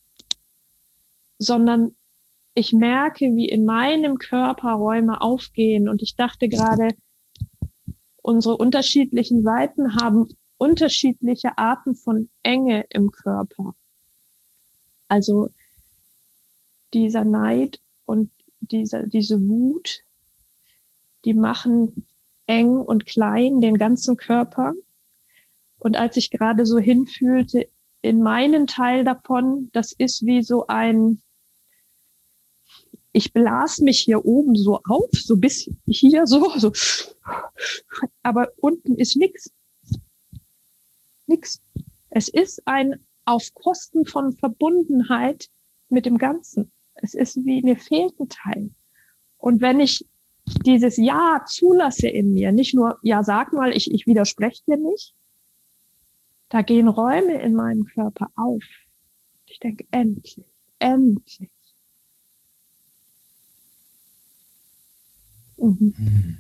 sondern ich merke, wie in meinem Körper Räume aufgehen. Und ich dachte gerade, unsere unterschiedlichen Seiten haben unterschiedliche Arten von Enge im Körper. Also dieser Neid und diese, diese Wut, die machen eng und klein den ganzen Körper. Und als ich gerade so hinfühlte, in meinen Teil davon, das ist wie so ein, ich blas mich hier oben so auf, so bis hier so, so, aber unten ist nix. Nix. Es ist ein auf Kosten von Verbundenheit mit dem Ganzen. Es ist wie, mir fehlt ein Teil. Und wenn ich dieses Ja zulasse in mir, nicht nur, ja, sag mal, ich, ich widerspreche dir nicht, da gehen Räume in meinem Körper auf. Ich denke, endlich, endlich. Mhm. Mhm.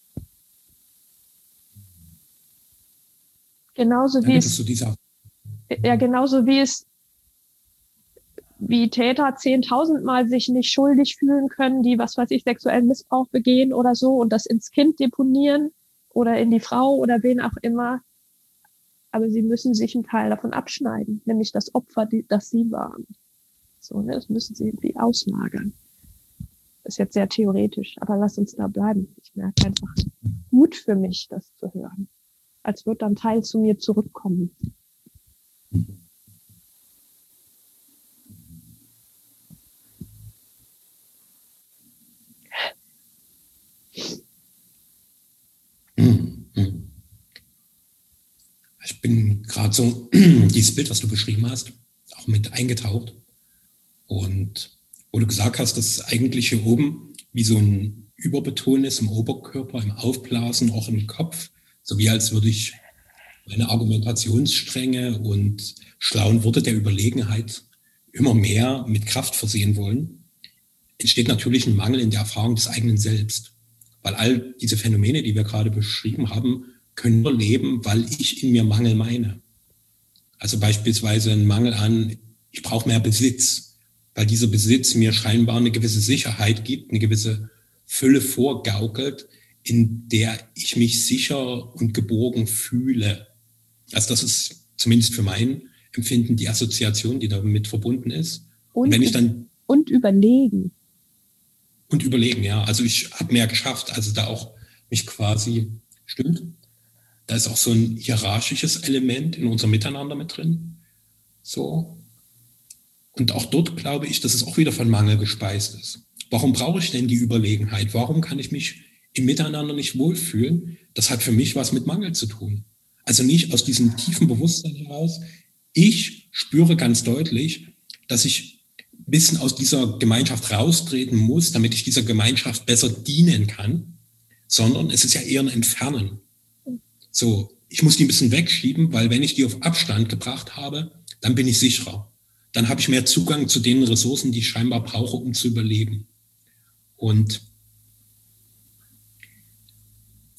Genauso wie es, ja, genauso wie es, wie Täter zehntausendmal sich nicht schuldig fühlen können, die, was weiß ich, sexuellen Missbrauch begehen oder so und das ins Kind deponieren oder in die Frau oder wen auch immer. Aber sie müssen sich einen Teil davon abschneiden, nämlich das Opfer, die, das sie waren. So, ne, das müssen sie irgendwie auslagern. Das ist jetzt sehr theoretisch, aber lass uns da bleiben. Ich merke einfach gut für mich, das zu hören. Als wird dann Teil zu mir zurückkommen. Ich bin gerade so, dieses Bild, was du beschrieben hast, auch mit eingetaucht. Und wo du gesagt hast, dass eigentlich hier oben wie so ein Überbeton ist im Oberkörper, im Aufblasen, auch im Kopf. So wie als würde ich meine Argumentationsstränge und schlauen Worte der Überlegenheit immer mehr mit Kraft versehen wollen, entsteht natürlich ein Mangel in der Erfahrung des eigenen Selbst. Weil all diese Phänomene, die wir gerade beschrieben haben, können nur leben, weil ich in mir Mangel meine. Also beispielsweise ein Mangel an, ich brauche mehr Besitz, weil dieser Besitz mir scheinbar eine gewisse Sicherheit gibt, eine gewisse Fülle vorgaukelt, in der ich mich sicher und geborgen fühle. Also das ist zumindest für mein Empfinden die Assoziation, die damit verbunden ist. Und, und wenn ich dann und überlegen. Und überlegen, ja. Also ich habe mehr geschafft, also da auch mich quasi, stimmt, da ist auch so ein hierarchisches Element in unserem Miteinander mit drin. So. Und auch dort glaube ich, dass es auch wieder von Mangel gespeist ist. Warum brauche ich denn die Überlegenheit? Warum kann ich mich im Miteinander nicht wohlfühlen? Das hat für mich was mit Mangel zu tun. Also nicht aus diesem tiefen Bewusstsein heraus. Ich spüre ganz deutlich, dass ich ein bisschen aus dieser Gemeinschaft raustreten muss, damit ich dieser Gemeinschaft besser dienen kann, sondern es ist ja eher ein Entfernen. So, ich muss die ein bisschen wegschieben, weil wenn ich die auf Abstand gebracht habe, dann bin ich sicherer. Dann habe ich mehr Zugang zu den Ressourcen, die ich scheinbar brauche, um zu überleben. Und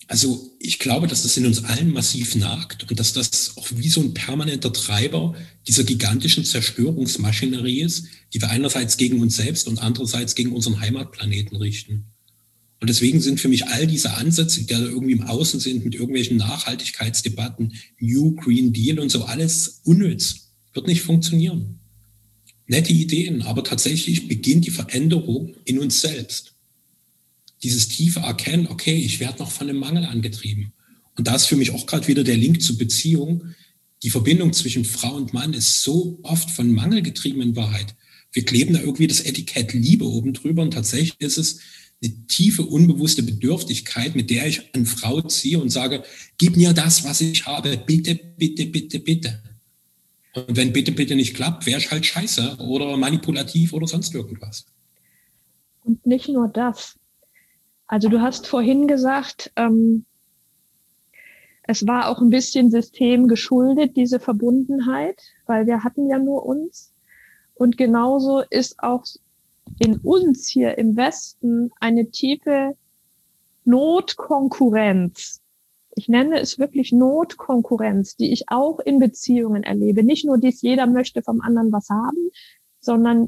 Also ich glaube, dass das in uns allen massiv nagt und dass das auch wie so ein permanenter Treiber dieser gigantischen Zerstörungsmaschinerie ist, die wir einerseits gegen uns selbst und andererseits gegen unseren Heimatplaneten richten. Und deswegen sind für mich all diese Ansätze, die da irgendwie im Außen sind, mit irgendwelchen Nachhaltigkeitsdebatten, New Green Deal und so, alles unnütz. Wird nicht funktionieren. Nette Ideen, aber tatsächlich beginnt die Veränderung in uns selbst. Dieses tiefe Erkennen, okay, ich werde noch von einem Mangel angetrieben. Und da ist für mich auch gerade wieder der Link zur Beziehung. Die Verbindung zwischen Frau und Mann ist so oft von Mangel getrieben in Wahrheit. Wir kleben da irgendwie das Etikett Liebe oben drüber und tatsächlich ist es eine tiefe, unbewusste Bedürftigkeit, mit der ich eine Frau ziehe und sage, gib mir das, was ich habe, bitte, bitte, bitte, bitte. Und wenn bitte, bitte nicht klappt, wäre ich halt scheiße oder manipulativ oder sonst irgendwas. Und nicht nur das. Also du hast vorhin gesagt, ähm, es war auch ein bisschen System geschuldet, diese Verbundenheit, weil wir hatten ja nur uns. Und genauso ist auch in uns hier im Westen eine tiefe Notkonkurrenz. Ich nenne es wirklich Notkonkurrenz, die ich auch in Beziehungen erlebe. Nicht nur dies, jeder möchte vom anderen was haben, sondern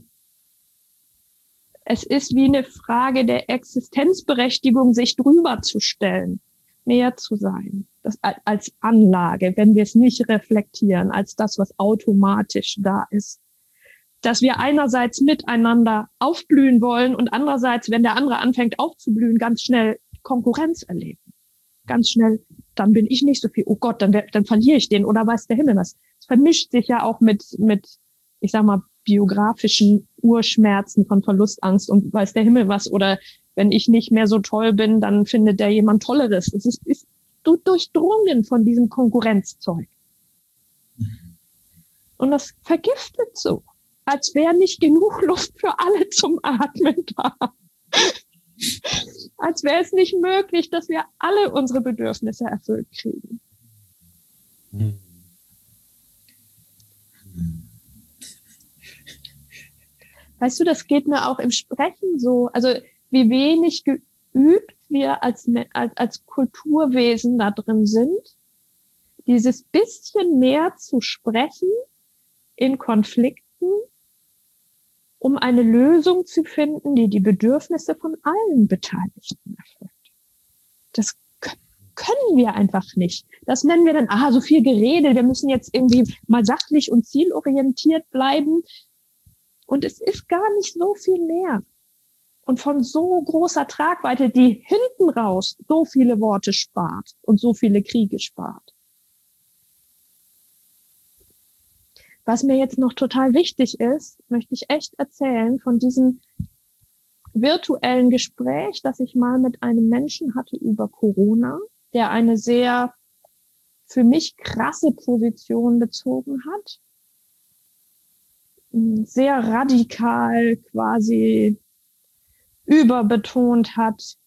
es ist wie eine Frage der Existenzberechtigung, sich drüber zu stellen, näher zu sein, das als Anlage, wenn wir es nicht reflektieren, als das, was automatisch da ist. Dass wir einerseits miteinander aufblühen wollen und andererseits, wenn der andere anfängt aufzublühen, ganz schnell Konkurrenz erleben. Ganz schnell, dann bin ich nicht so viel, oh Gott, dann, dann verliere ich den oder weiß der Himmel was. Es vermischt sich ja auch mit, mit, ich sag mal, biografischen Urschmerzen von Verlustangst und weiß der Himmel was. Oder wenn ich nicht mehr so toll bin, dann findet der jemand Tolleres. Es ist, ist durchdrungen von diesem Konkurrenzzeug. Und das vergiftet so, als wäre nicht genug Luft für alle zum Atmen da. Als wäre es nicht möglich, dass wir alle unsere Bedürfnisse erfüllt kriegen. Weißt du, das geht mir auch im Sprechen so. Also wie wenig geübt wir als, als, als Kulturwesen da drin sind, dieses bisschen mehr zu sprechen in Konflikten, um eine Lösung zu finden, die die Bedürfnisse von allen Beteiligten erfüllt. Das können wir einfach nicht. Das nennen wir dann, ah, so viel Gerede, wir müssen jetzt irgendwie mal sachlich und zielorientiert bleiben. Und es ist gar nicht so viel mehr. Und von so großer Tragweite, die hinten raus so viele Worte spart und so viele Kriege spart. Was mir jetzt noch total wichtig ist, möchte ich echt erzählen von diesem virtuellen Gespräch, das ich mal mit einem Menschen hatte über Corona, der eine sehr für mich krasse Position bezogen hat. Sehr radikal quasi überbetont hat,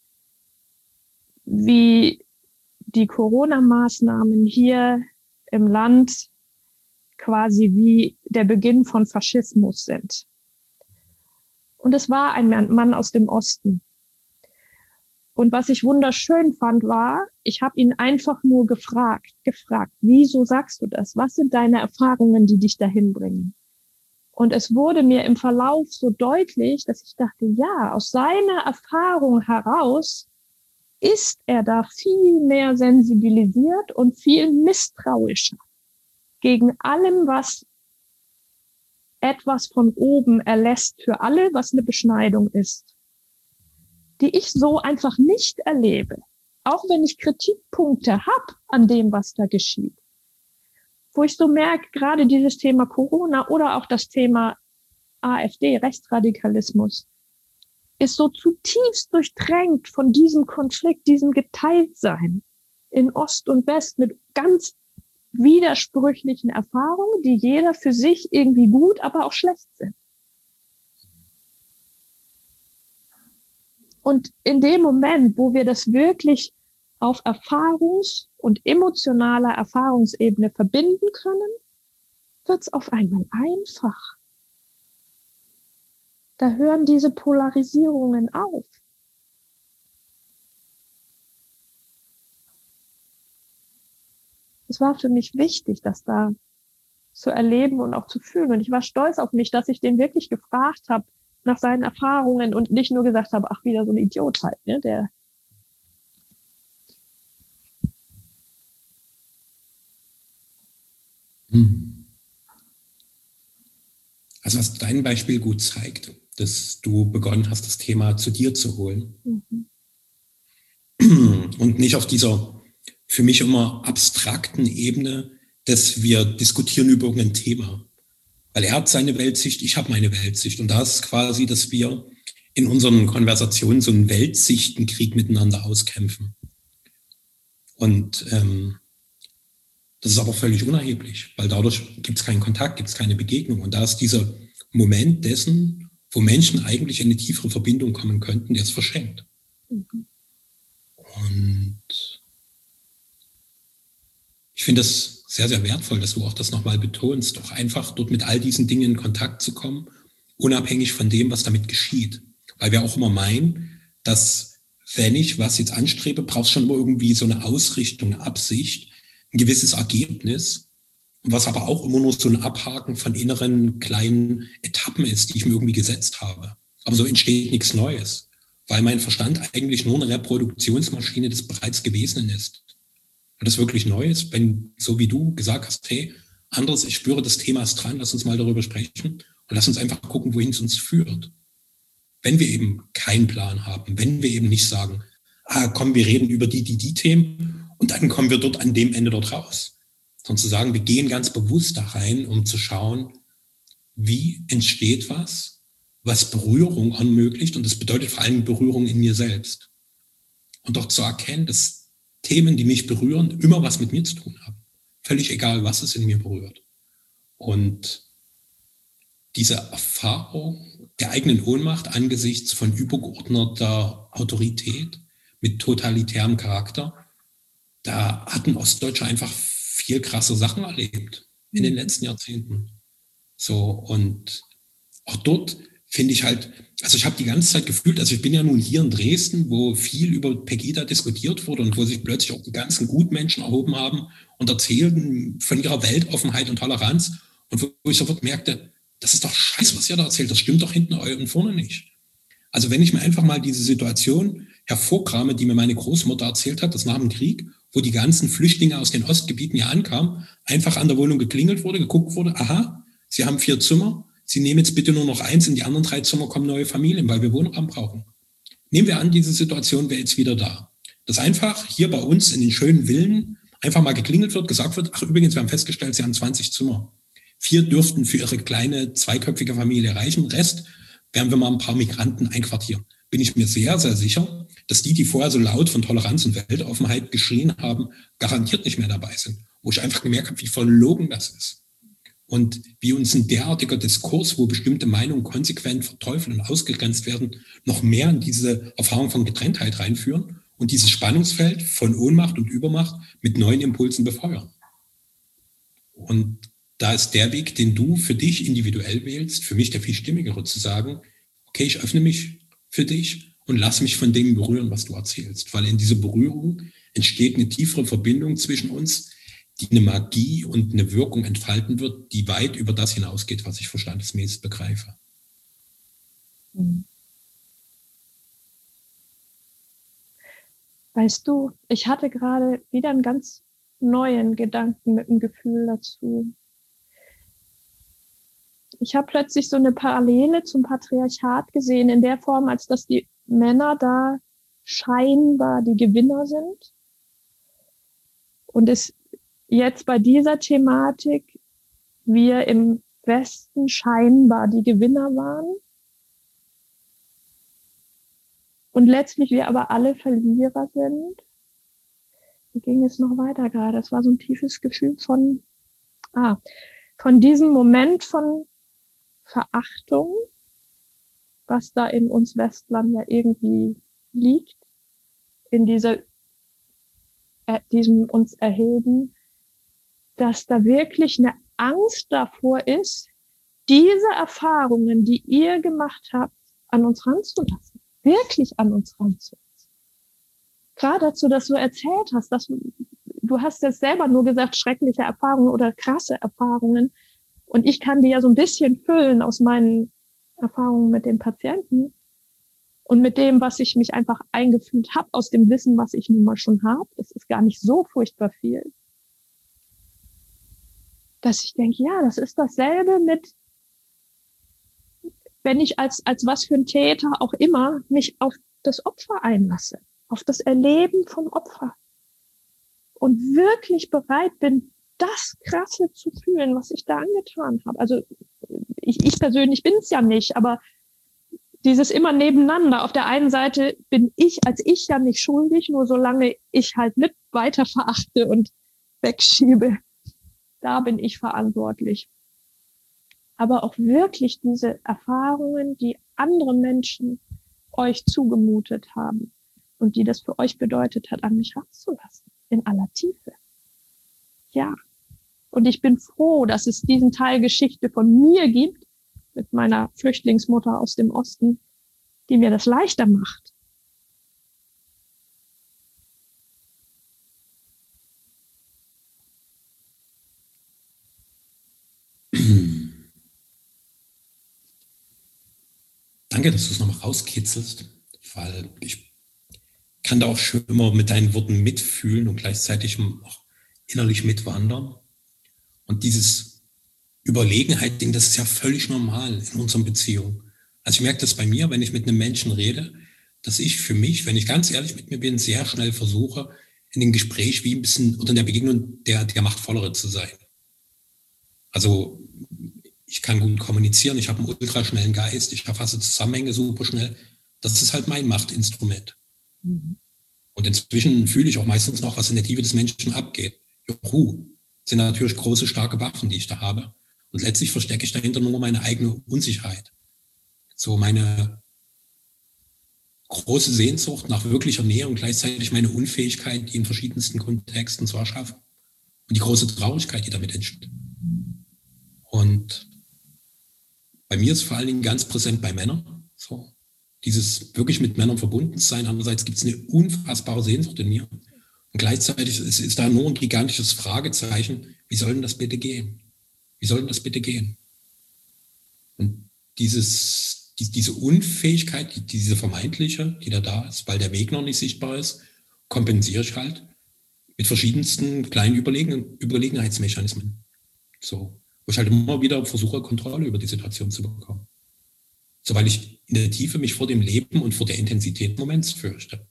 wie die Corona-Maßnahmen hier im Land quasi wie der Beginn von Faschismus sind. Und es war ein Mann aus dem Osten. Und was ich wunderschön fand, war, ich habe ihn einfach nur gefragt, gefragt, wieso sagst du das? Was sind deine Erfahrungen, die dich dahin bringen? Und es wurde mir im Verlauf so deutlich, dass ich dachte, ja, aus seiner Erfahrung heraus ist er da viel mehr sensibilisiert und viel misstrauischer gegen allem, was etwas von oben erlässt für alle, was eine Beschneidung ist, die ich so einfach nicht erlebe, auch wenn ich Kritikpunkte habe an dem, was da geschieht. Wo ich so merke, gerade dieses Thema Corona oder auch das Thema AfD, Rechtsradikalismus, ist so zutiefst durchdrängt von diesem Konflikt, diesem Geteiltsein in Ost und West mit ganz widersprüchlichen Erfahrungen, die jeder für sich irgendwie gut, aber auch schlecht sind. Und in dem Moment, wo wir das wirklich auf Erfahrungs- und emotionaler Erfahrungsebene verbinden können, wird es auf einmal einfach. Da hören diese Polarisierungen auf. es war für mich wichtig, das da zu erleben und auch zu fühlen. Und ich war stolz auf mich, dass ich den wirklich gefragt habe nach seinen Erfahrungen und nicht nur gesagt habe, ach, wieder so ein Idiot halt, ne, der. Also was dein Beispiel gut zeigt, dass du begonnen hast, das Thema zu dir zu holen. Mhm. Und nicht auf dieser für mich immer abstrakten Ebene, dass wir diskutieren über irgendein Thema. Weil er hat seine Weltsicht, ich habe meine Weltsicht. Und da ist quasi, dass wir in unseren Konversationen so einen Weltsichtenkrieg miteinander auskämpfen. Und ähm, das ist aber völlig unerheblich, weil dadurch gibt es keinen Kontakt, gibt es keine Begegnung. Und da ist dieser Moment dessen, wo Menschen eigentlich in eine tiefere Verbindung kommen könnten, der ist verschenkt. Mhm. Und ich finde das sehr, sehr wertvoll, dass du auch das nochmal betonst, auch einfach dort mit all diesen Dingen in Kontakt zu kommen, unabhängig von dem, was damit geschieht. Weil wir auch immer meinen, dass wenn ich was jetzt anstrebe, brauchst du schon immer irgendwie so eine Ausrichtung, eine Absicht, ein gewisses Ergebnis, was aber auch immer nur so ein Abhaken von inneren kleinen Etappen ist, die ich mir irgendwie gesetzt habe. Aber so entsteht nichts Neues, weil mein Verstand eigentlich nur eine Reproduktionsmaschine des bereits Gewesenen ist. Und das wirklich Neues, wenn, so wie du gesagt hast, hey, Andres, ich spüre, das Thema ist dran, lass uns mal darüber sprechen und lass uns einfach gucken, wohin es uns führt. Wenn wir eben keinen Plan haben, wenn wir eben nicht sagen, ah, komm, wir reden über die, die, die Themen und dann kommen wir dort an dem Ende dort raus. Sondern zu sagen, wir gehen ganz bewusst da rein, um zu schauen, wie entsteht was, was Berührung ermöglicht, und das bedeutet vor allem Berührung in mir selbst. Und auch zu erkennen, dass Themen, die mich berühren, immer was mit mir zu tun haben. Völlig egal, was es in mir berührt. Und diese Erfahrung der eigenen Ohnmacht angesichts von übergeordneter Autorität mit totalitärem Charakter, da hatten Ostdeutsche einfach viel krasse Sachen erlebt in den letzten Jahrzehnten. So, und auch dort finde ich halt, also ich habe die ganze Zeit gefühlt, also ich bin ja nun hier in Dresden, wo viel über Pegida diskutiert wurde und wo sich plötzlich auch die ganzen Gutmenschen erhoben haben und erzählten von ihrer Weltoffenheit und Toleranz, und wo ich sofort merkte, das ist doch scheiße, was ihr da erzählt, das stimmt doch hinten und vorne nicht. Also wenn ich mir einfach mal diese Situation hervorkrame, die mir meine Großmutter erzählt hat, dass nach dem Krieg, wo die ganzen Flüchtlinge aus den Ostgebieten hier ankamen, einfach an der Wohnung geklingelt wurde, geguckt wurde, aha, Sie haben vier Zimmer, Sie nehmen jetzt bitte nur noch eins, in die anderen drei Zimmer kommen neue Familien, weil wir Wohnraum brauchen. Nehmen wir an, diese Situation wäre jetzt wieder da. Dass einfach hier bei uns in den schönen Villen einfach mal geklingelt wird, gesagt wird, ach übrigens, wir haben festgestellt, Sie haben zwanzig Zimmer. Vier dürften für Ihre kleine zweiköpfige Familie reichen. Rest werden wir mal ein paar Migranten einquartieren. Bin ich mir sehr, sehr sicher, dass die, die vorher so laut von Toleranz und Weltoffenheit geschrien haben, garantiert nicht mehr dabei sind. Wo ich einfach gemerkt habe, wie verlogen das ist. Und wie uns ein derartiger Diskurs, wo bestimmte Meinungen konsequent verteufelt und ausgegrenzt werden, noch mehr in diese Erfahrung von Getrenntheit reinführen und dieses Spannungsfeld von Ohnmacht und Übermacht mit neuen Impulsen befeuern. Und da ist der Weg, den du für dich individuell wählst, für mich der viel stimmigere, zu sagen, okay, ich öffne mich für dich und lass mich von dem berühren, was du erzählst. Weil in dieser Berührung entsteht eine tiefere Verbindung zwischen uns, die eine Magie und eine Wirkung entfalten wird, die weit über das hinausgeht, was ich verstandesmäßig begreife. Weißt du, ich hatte gerade wieder einen ganz neuen Gedanken mit einem Gefühl dazu. Ich habe plötzlich so eine Parallele zum Patriarchat gesehen, in der Form, als dass die Männer da scheinbar die Gewinner sind. Und es jetzt bei dieser Thematik wir im Westen scheinbar die Gewinner waren. Und letztlich wir aber alle Verlierer sind. Wie ging es noch weiter gerade? Das war so ein tiefes Gefühl von, ah, von diesem Moment von Verachtung, was da in uns Westlern ja irgendwie liegt, in dieser, äh, diesem uns erheben, dass da wirklich eine Angst davor ist, diese Erfahrungen, die ihr gemacht habt, an uns ranzulassen, wirklich an uns ranzulassen. Gerade dazu, dass du erzählt hast, dass du hast jetzt selber nur gesagt, schreckliche Erfahrungen oder krasse Erfahrungen. Und ich kann die ja so ein bisschen füllen aus meinen Erfahrungen mit den Patienten und mit dem, was ich mich einfach eingefühlt habe, aus dem Wissen, was ich nun mal schon habe. Es ist gar nicht so furchtbar viel. Dass ich denke, ja, das ist dasselbe mit, wenn ich als, als was für ein Täter auch immer mich auf das Opfer einlasse, auf das Erleben vom Opfer und wirklich bereit bin, das Krasse zu fühlen, was ich da angetan habe. Also ich, ich persönlich bin es ja nicht, aber dieses immer nebeneinander. Auf der einen Seite bin ich als ich ja nicht schuldig, nur solange ich halt mit weiter verachte und wegschiebe, da bin ich verantwortlich. Aber auch wirklich diese Erfahrungen, die andere Menschen euch zugemutet haben und die das für euch bedeutet hat, an mich ranzulassen, in aller Tiefe. Ja. Und ich bin froh, dass es diesen Teil Geschichte von mir gibt, mit meiner Flüchtlingsmutter aus dem Osten, die mir das leichter macht. Danke, dass du es nochmal rauskitzelst, weil ich kann da auch schon immer mit deinen Worten mitfühlen und gleichzeitig auch innerlich mitwandern. Und dieses Überlegenheit-Ding, das ist ja völlig normal in unseren Beziehungen. Also ich merke das bei mir, wenn ich mit einem Menschen rede, dass ich für mich, wenn ich ganz ehrlich mit mir bin, sehr schnell versuche, in dem Gespräch wie ein bisschen unter der Begegnung der, der Machtvollere zu sein. Also ich kann gut kommunizieren, ich habe einen ultraschnellen Geist, ich erfasse Zusammenhänge super schnell. Das ist halt mein Machtinstrument. Mhm. Und inzwischen fühle ich auch meistens noch, was in der Tiefe des Menschen abgeht. Juhu, sind natürlich große, starke Waffen, die ich da habe. Und letztlich verstecke ich dahinter nur meine eigene Unsicherheit. So meine große Sehnsucht nach wirklicher Nähe und gleichzeitig meine Unfähigkeit, die in verschiedensten Kontexten zu erschaffen. Und die große Traurigkeit, die damit entsteht. Und bei mir ist vor allen Dingen ganz präsent bei Männern. So. Dieses wirklich mit Männern verbunden sein. Andererseits gibt es eine unfassbare Sehnsucht in mir. Und gleichzeitig ist, ist da nur ein gigantisches Fragezeichen. Wie soll denn das bitte gehen? Wie soll denn das bitte gehen? Und dieses, die, diese Unfähigkeit, die, diese vermeintliche, die da da ist, weil der Weg noch nicht sichtbar ist, kompensiere ich halt mit verschiedensten kleinen Überlegen, Überlegenheitsmechanismen. So, wo ich halt immer wieder versuche, Kontrolle über die Situation zu bekommen. So, weil ich in der Tiefe mich vor dem Leben und vor der Intensität des Moments fürchte.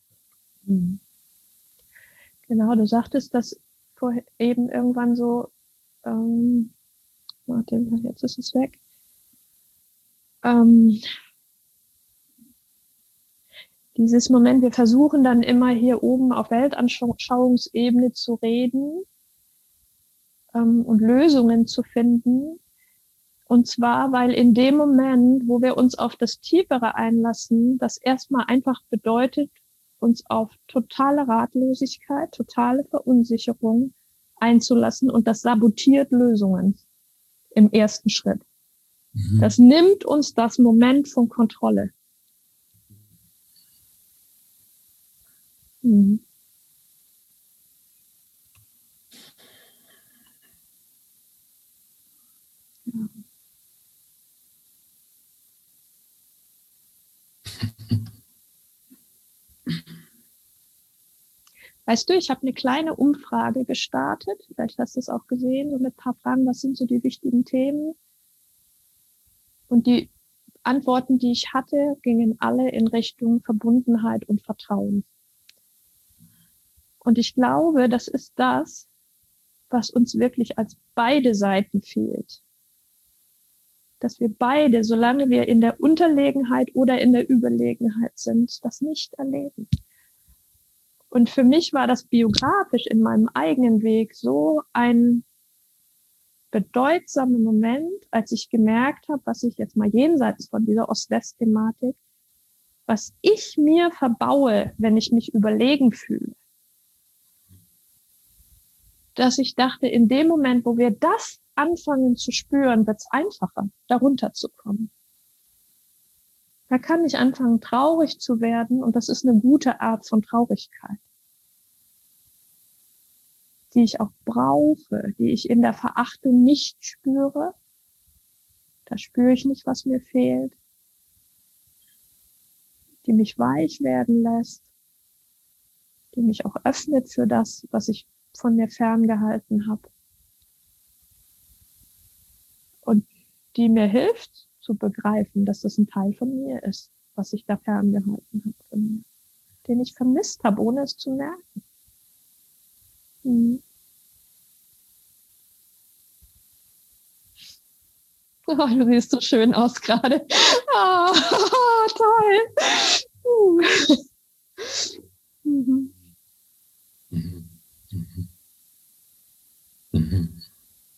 Genau, du sagtest das vor eben irgendwann so, ähm, warte, jetzt ist es weg. Ähm, dieses Moment, wir versuchen dann immer hier oben auf Weltanschauungsebene zu reden ähm, und Lösungen zu finden. Und zwar, weil in dem Moment, wo wir uns auf das Tiefere einlassen, das erstmal einfach bedeutet, uns auf totale Ratlosigkeit, totale Verunsicherung einzulassen, und das sabotiert Lösungen im ersten Schritt. Mhm. Das nimmt uns das Moment von Kontrolle. Mhm. Ja. Weißt du, ich habe eine kleine Umfrage gestartet, vielleicht hast du es auch gesehen, so mit ein paar Fragen, was sind so die wichtigen Themen? Und die Antworten, die ich hatte, gingen alle in Richtung Verbundenheit und Vertrauen. Und ich glaube, das ist das, was uns wirklich als beide Seiten fehlt. Dass wir beide, solange wir in der Unterlegenheit oder in der Überlegenheit sind, das nicht erleben. Und für mich war das biografisch in meinem eigenen Weg so ein bedeutsamer Moment, als ich gemerkt habe, was ich jetzt mal jenseits von dieser Ost-West-Thematik, was ich mir verbaue, wenn ich mich überlegen fühle. Dass ich dachte, in dem Moment, wo wir das anfangen zu spüren, wird es einfacher, darunter zu kommen. Da kann ich anfangen, traurig zu werden, und das ist eine gute Art von Traurigkeit. die ich auch brauche, die ich in der Verachtung nicht spüre. Da spüre ich nicht, was mir fehlt. Die mich weich werden lässt, die mich auch öffnet für das, was ich von mir ferngehalten habe. Und die mir hilft zu begreifen, dass das ein Teil von mir ist, was ich da ferngehalten habe von mir, den ich vermisst habe, ohne es zu merken. Hm. Oh, du siehst so schön aus gerade. Oh, toll. Uh. Mhm. Mhm. Mhm. Mhm.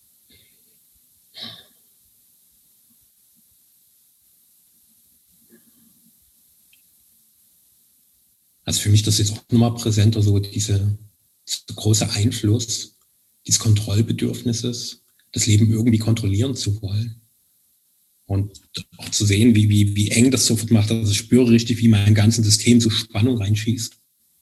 Also für mich das jetzt auch nochmal präsenter, so diese, dieser große Einfluss dieses Kontrollbedürfnisses, das Leben irgendwie kontrollieren zu wollen. Und auch zu sehen, wie, wie, wie eng das sofort macht. Also ich spüre richtig, wie mein ganzes System so Spannung reinschießt.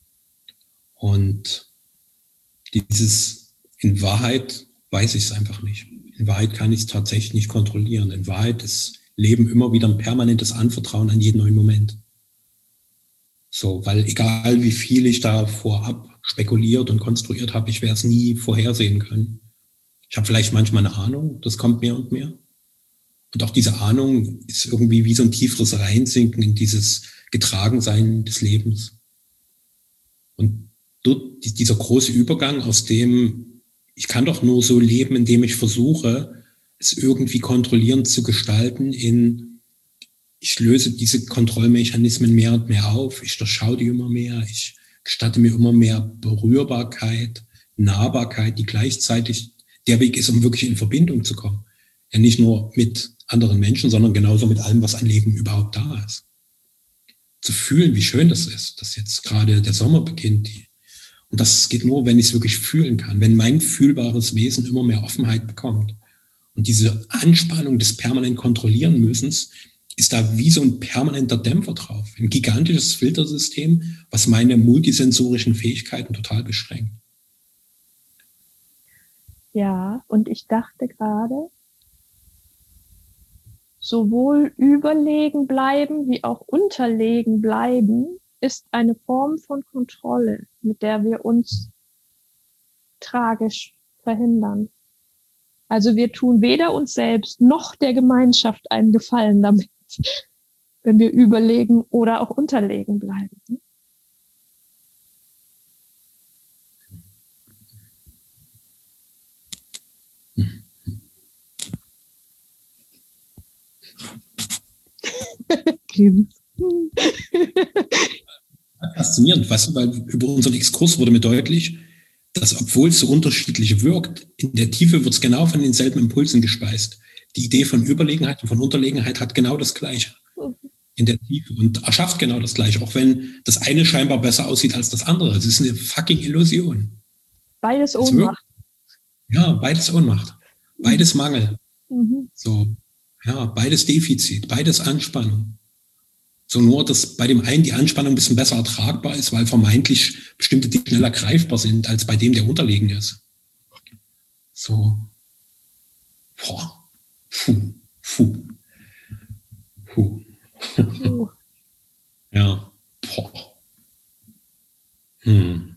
Und dieses, in Wahrheit weiß ich es einfach nicht. In Wahrheit kann ich es tatsächlich nicht kontrollieren. In Wahrheit ist Leben immer wieder ein permanentes Anvertrauen an jeden neuen Moment. So, weil egal wie viel ich da vorab spekuliert und konstruiert habe, ich werde es nie vorhersehen können. Ich habe vielleicht manchmal eine Ahnung, das kommt mehr und mehr. Und auch diese Ahnung ist irgendwie wie so ein tieferes Reinsinken in dieses Getragensein des Lebens. Und dort dieser große Übergang aus dem, ich kann doch nur so leben, indem ich versuche, es irgendwie kontrollierend zu gestalten, in, ich löse diese Kontrollmechanismen mehr und mehr auf, ich durchschaue die immer mehr, ich gestatte mir immer mehr Berührbarkeit, Nahbarkeit, die gleichzeitig der Weg ist, um wirklich in Verbindung zu kommen. Ja, nicht nur mit anderen Menschen, sondern genauso mit allem, was an Leben überhaupt da ist. Zu fühlen, wie schön das ist, dass jetzt gerade der Sommer beginnt. Und das geht nur, wenn ich es wirklich fühlen kann, wenn mein fühlbares Wesen immer mehr Offenheit bekommt. Und diese Anspannung des permanent kontrollieren müssens ist da wie so ein permanenter Dämpfer drauf. Ein gigantisches Filtersystem, was meine multisensorischen Fähigkeiten total beschränkt. Ja, und ich dachte gerade, sowohl überlegen bleiben wie auch unterlegen bleiben ist eine Form von Kontrolle, mit der wir uns tragisch verhindern. Also wir tun weder uns selbst noch der Gemeinschaft einen Gefallen damit, wenn wir überlegen oder auch unterlegen bleiben. Faszinierend, weißt du, weil über unseren Exkurs wurde mir deutlich, dass obwohl es so unterschiedlich wirkt, in der Tiefe wird es genau von denselben Impulsen gespeist. Die Idee von Überlegenheit und von Unterlegenheit hat genau das Gleiche in der Tiefe und erschafft genau das Gleiche, auch wenn das eine scheinbar besser aussieht als das andere. Es ist eine fucking Illusion. Beides Ohnmacht. Ja, beides Ohnmacht. Beides Mangel. Mhm. So, ja, beides Defizit, beides Anspannung. So nur, dass bei dem einen die Anspannung ein bisschen besser ertragbar ist, weil vermeintlich bestimmte Dinge schneller greifbar sind, als bei dem, der unterlegen ist. So. Boah. Puh. Puh. Puh. Oh. Ja. Boah. Hm.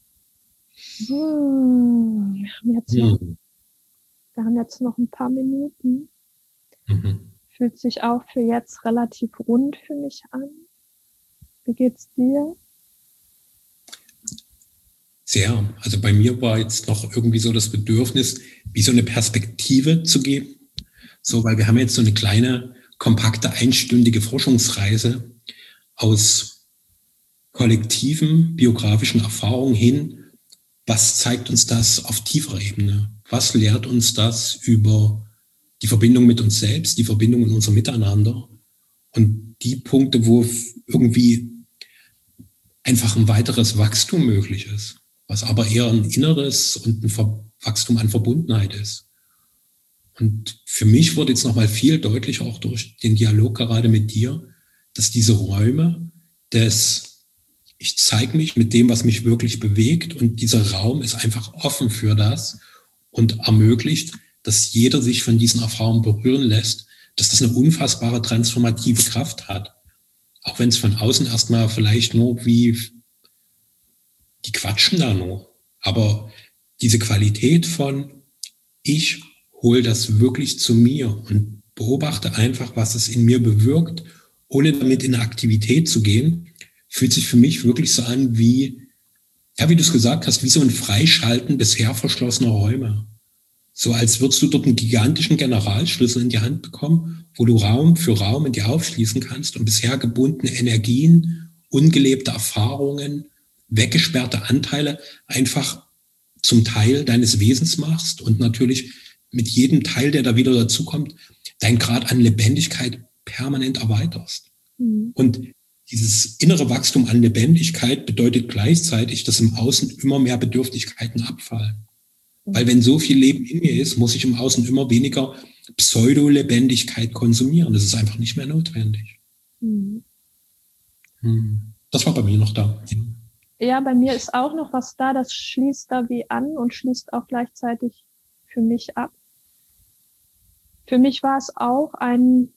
Hm. Wir haben jetzt noch, Hm. wir haben jetzt noch ein paar Minuten. Mhm. Fühlt sich auch für jetzt relativ rund für mich an. Wie geht's dir? Sehr. Also bei mir war jetzt noch irgendwie so das Bedürfnis, wie so eine Perspektive zu geben. So, weil wir haben jetzt so eine kleine, kompakte, einstündige Forschungsreise aus kollektiven biografischen Erfahrungen hin. Was zeigt uns das auf tieferer Ebene? Was lehrt uns das über die Verbindung mit uns selbst, die Verbindung in unser Miteinander und die Punkte, wo irgendwie einfach ein weiteres Wachstum möglich ist, was aber eher ein inneres und ein Wachstum an Verbundenheit ist. Und für mich wurde jetzt nochmal viel deutlicher, auch durch den Dialog gerade mit dir, dass diese Räume des ich zeige mich mit dem, was mich wirklich bewegt, und dieser Raum ist einfach offen für das und ermöglicht, dass jeder sich von diesen Erfahrungen berühren lässt, dass das eine unfassbare transformative Kraft hat. Auch wenn es von außen erstmal vielleicht nur wie, die quatschen da nur. Aber diese Qualität von, ich hole das wirklich zu mir und beobachte einfach, was es in mir bewirkt, ohne damit in eine Aktivität zu gehen, fühlt sich für mich wirklich so an wie, ja, wie du es gesagt hast, wie so ein Freischalten bisher verschlossener Räume. So als würdest du dort einen gigantischen Generalschlüssel in die Hand bekommen, wo du Raum für Raum in dir aufschließen kannst und bisher gebundene Energien, ungelebte Erfahrungen, weggesperrte Anteile einfach zum Teil deines Wesens machst und natürlich mit jedem Teil, der da wieder dazukommt, dein Grad an Lebendigkeit permanent erweiterst. Mhm. Und dieses innere Wachstum an Lebendigkeit bedeutet gleichzeitig, dass im Außen immer mehr Bedürftigkeiten abfallen. Weil wenn so viel Leben in mir ist, muss ich im Außen immer weniger Pseudo-Lebendigkeit konsumieren. Das ist einfach nicht mehr notwendig. Mhm. Das war bei mir noch da. Ja, bei mir ist auch noch was da, das schließt da wie an und schließt auch gleichzeitig für mich ab. Für mich war es auch ein,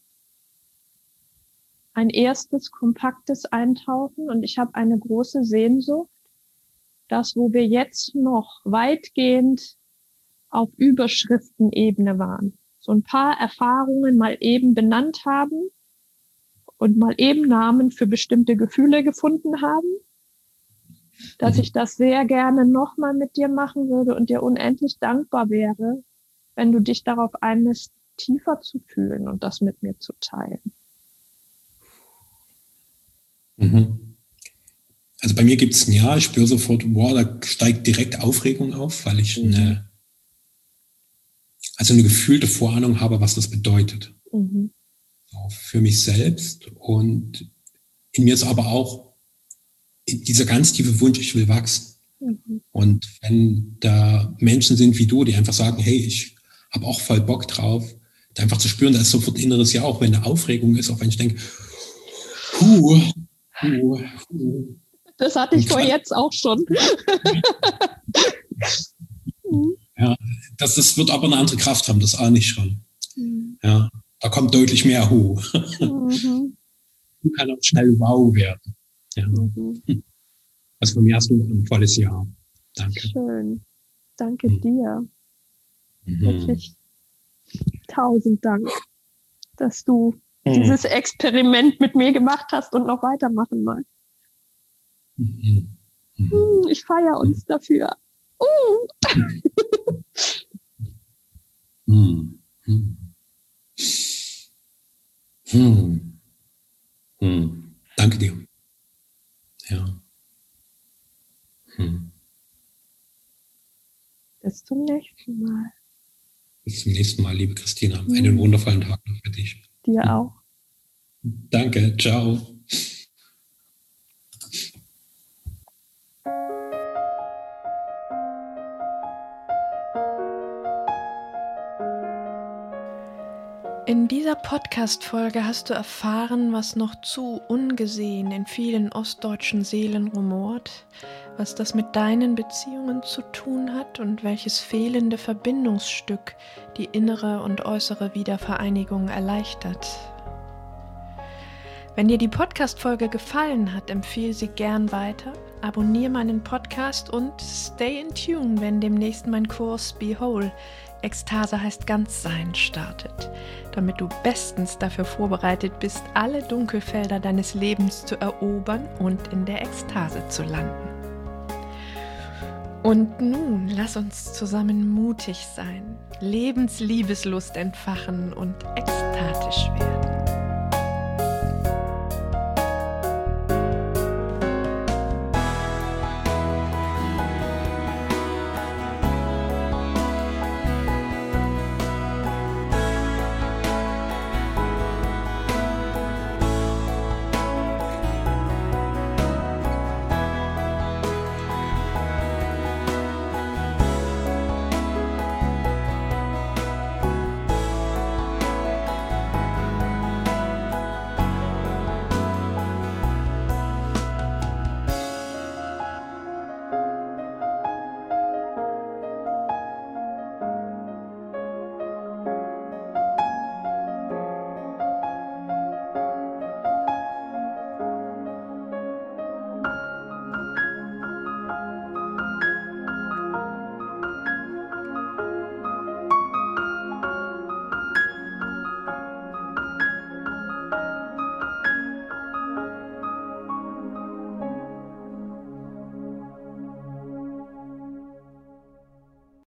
ein erstes kompaktes Eintauchen und ich habe eine große Sehnsucht, dass wo wir jetzt noch weitgehend auf Überschriftenebene waren, so ein paar Erfahrungen mal eben benannt haben und mal eben Namen für bestimmte Gefühle gefunden haben, dass ich das sehr gerne nochmal mit dir machen würde und dir unendlich dankbar wäre, wenn du dich darauf einlässt, tiefer zu fühlen und das mit mir zu teilen. Mhm. Also bei mir gibt es ein Ja, ich spüre sofort, wow, da steigt direkt Aufregung auf, weil ich mhm. eine, also eine gefühlte Vorahnung habe, was das bedeutet. Mhm. So, für mich selbst, und in mir ist aber auch dieser ganz tiefe Wunsch, ich will wachsen. Mhm. Und wenn da Menschen sind wie du, die einfach sagen, hey, ich habe auch voll Bock drauf, da einfach zu spüren, da ist sofort inneres Ja, auch wenn eine Aufregung ist, auch wenn ich denke, puh, puh, puh. Das hatte ich vor jetzt auch schon. Ja, das, das wird aber eine andere Kraft haben, das ahne ich schon. Mhm. Ja, da kommt deutlich mehr Hu. Mhm. Kann auch schnell Wow werden. Ja. Mhm. Also von mir hast du ein volles Ja. Danke. Schön. Danke mhm. dir. Mhm. Wirklich tausend Dank, dass du mhm. dieses Experiment mit mir gemacht hast und noch weitermachen magst. Mhm. Mhm. Ich feiere uns dafür. Uh. mhm. Mhm. Mhm. Mhm. Danke dir. Ja. Mhm. Bis zum nächsten Mal. Bis zum nächsten Mal, liebe Christina. Mhm. Einen wundervollen Tag noch für dich. Dir auch. Danke, ciao. In dieser Podcast-Folge hast du erfahren, was noch zu ungesehen in vielen ostdeutschen Seelen rumort, was das mit deinen Beziehungen zu tun hat und welches fehlende Verbindungsstück die innere und äußere Wiedervereinigung erleichtert. Wenn dir die Podcast-Folge gefallen hat, empfehle sie gern weiter, abonniere meinen Podcast und stay in tune, wenn demnächst mein Kurs Be Whole, Ekstase heißt Ganzsein, startet, damit du bestens dafür vorbereitet bist, alle Dunkelfelder deines Lebens zu erobern und in der Ekstase zu landen. Und nun lass uns zusammen mutig sein, Lebensliebeslust entfachen und ekstatisch werden.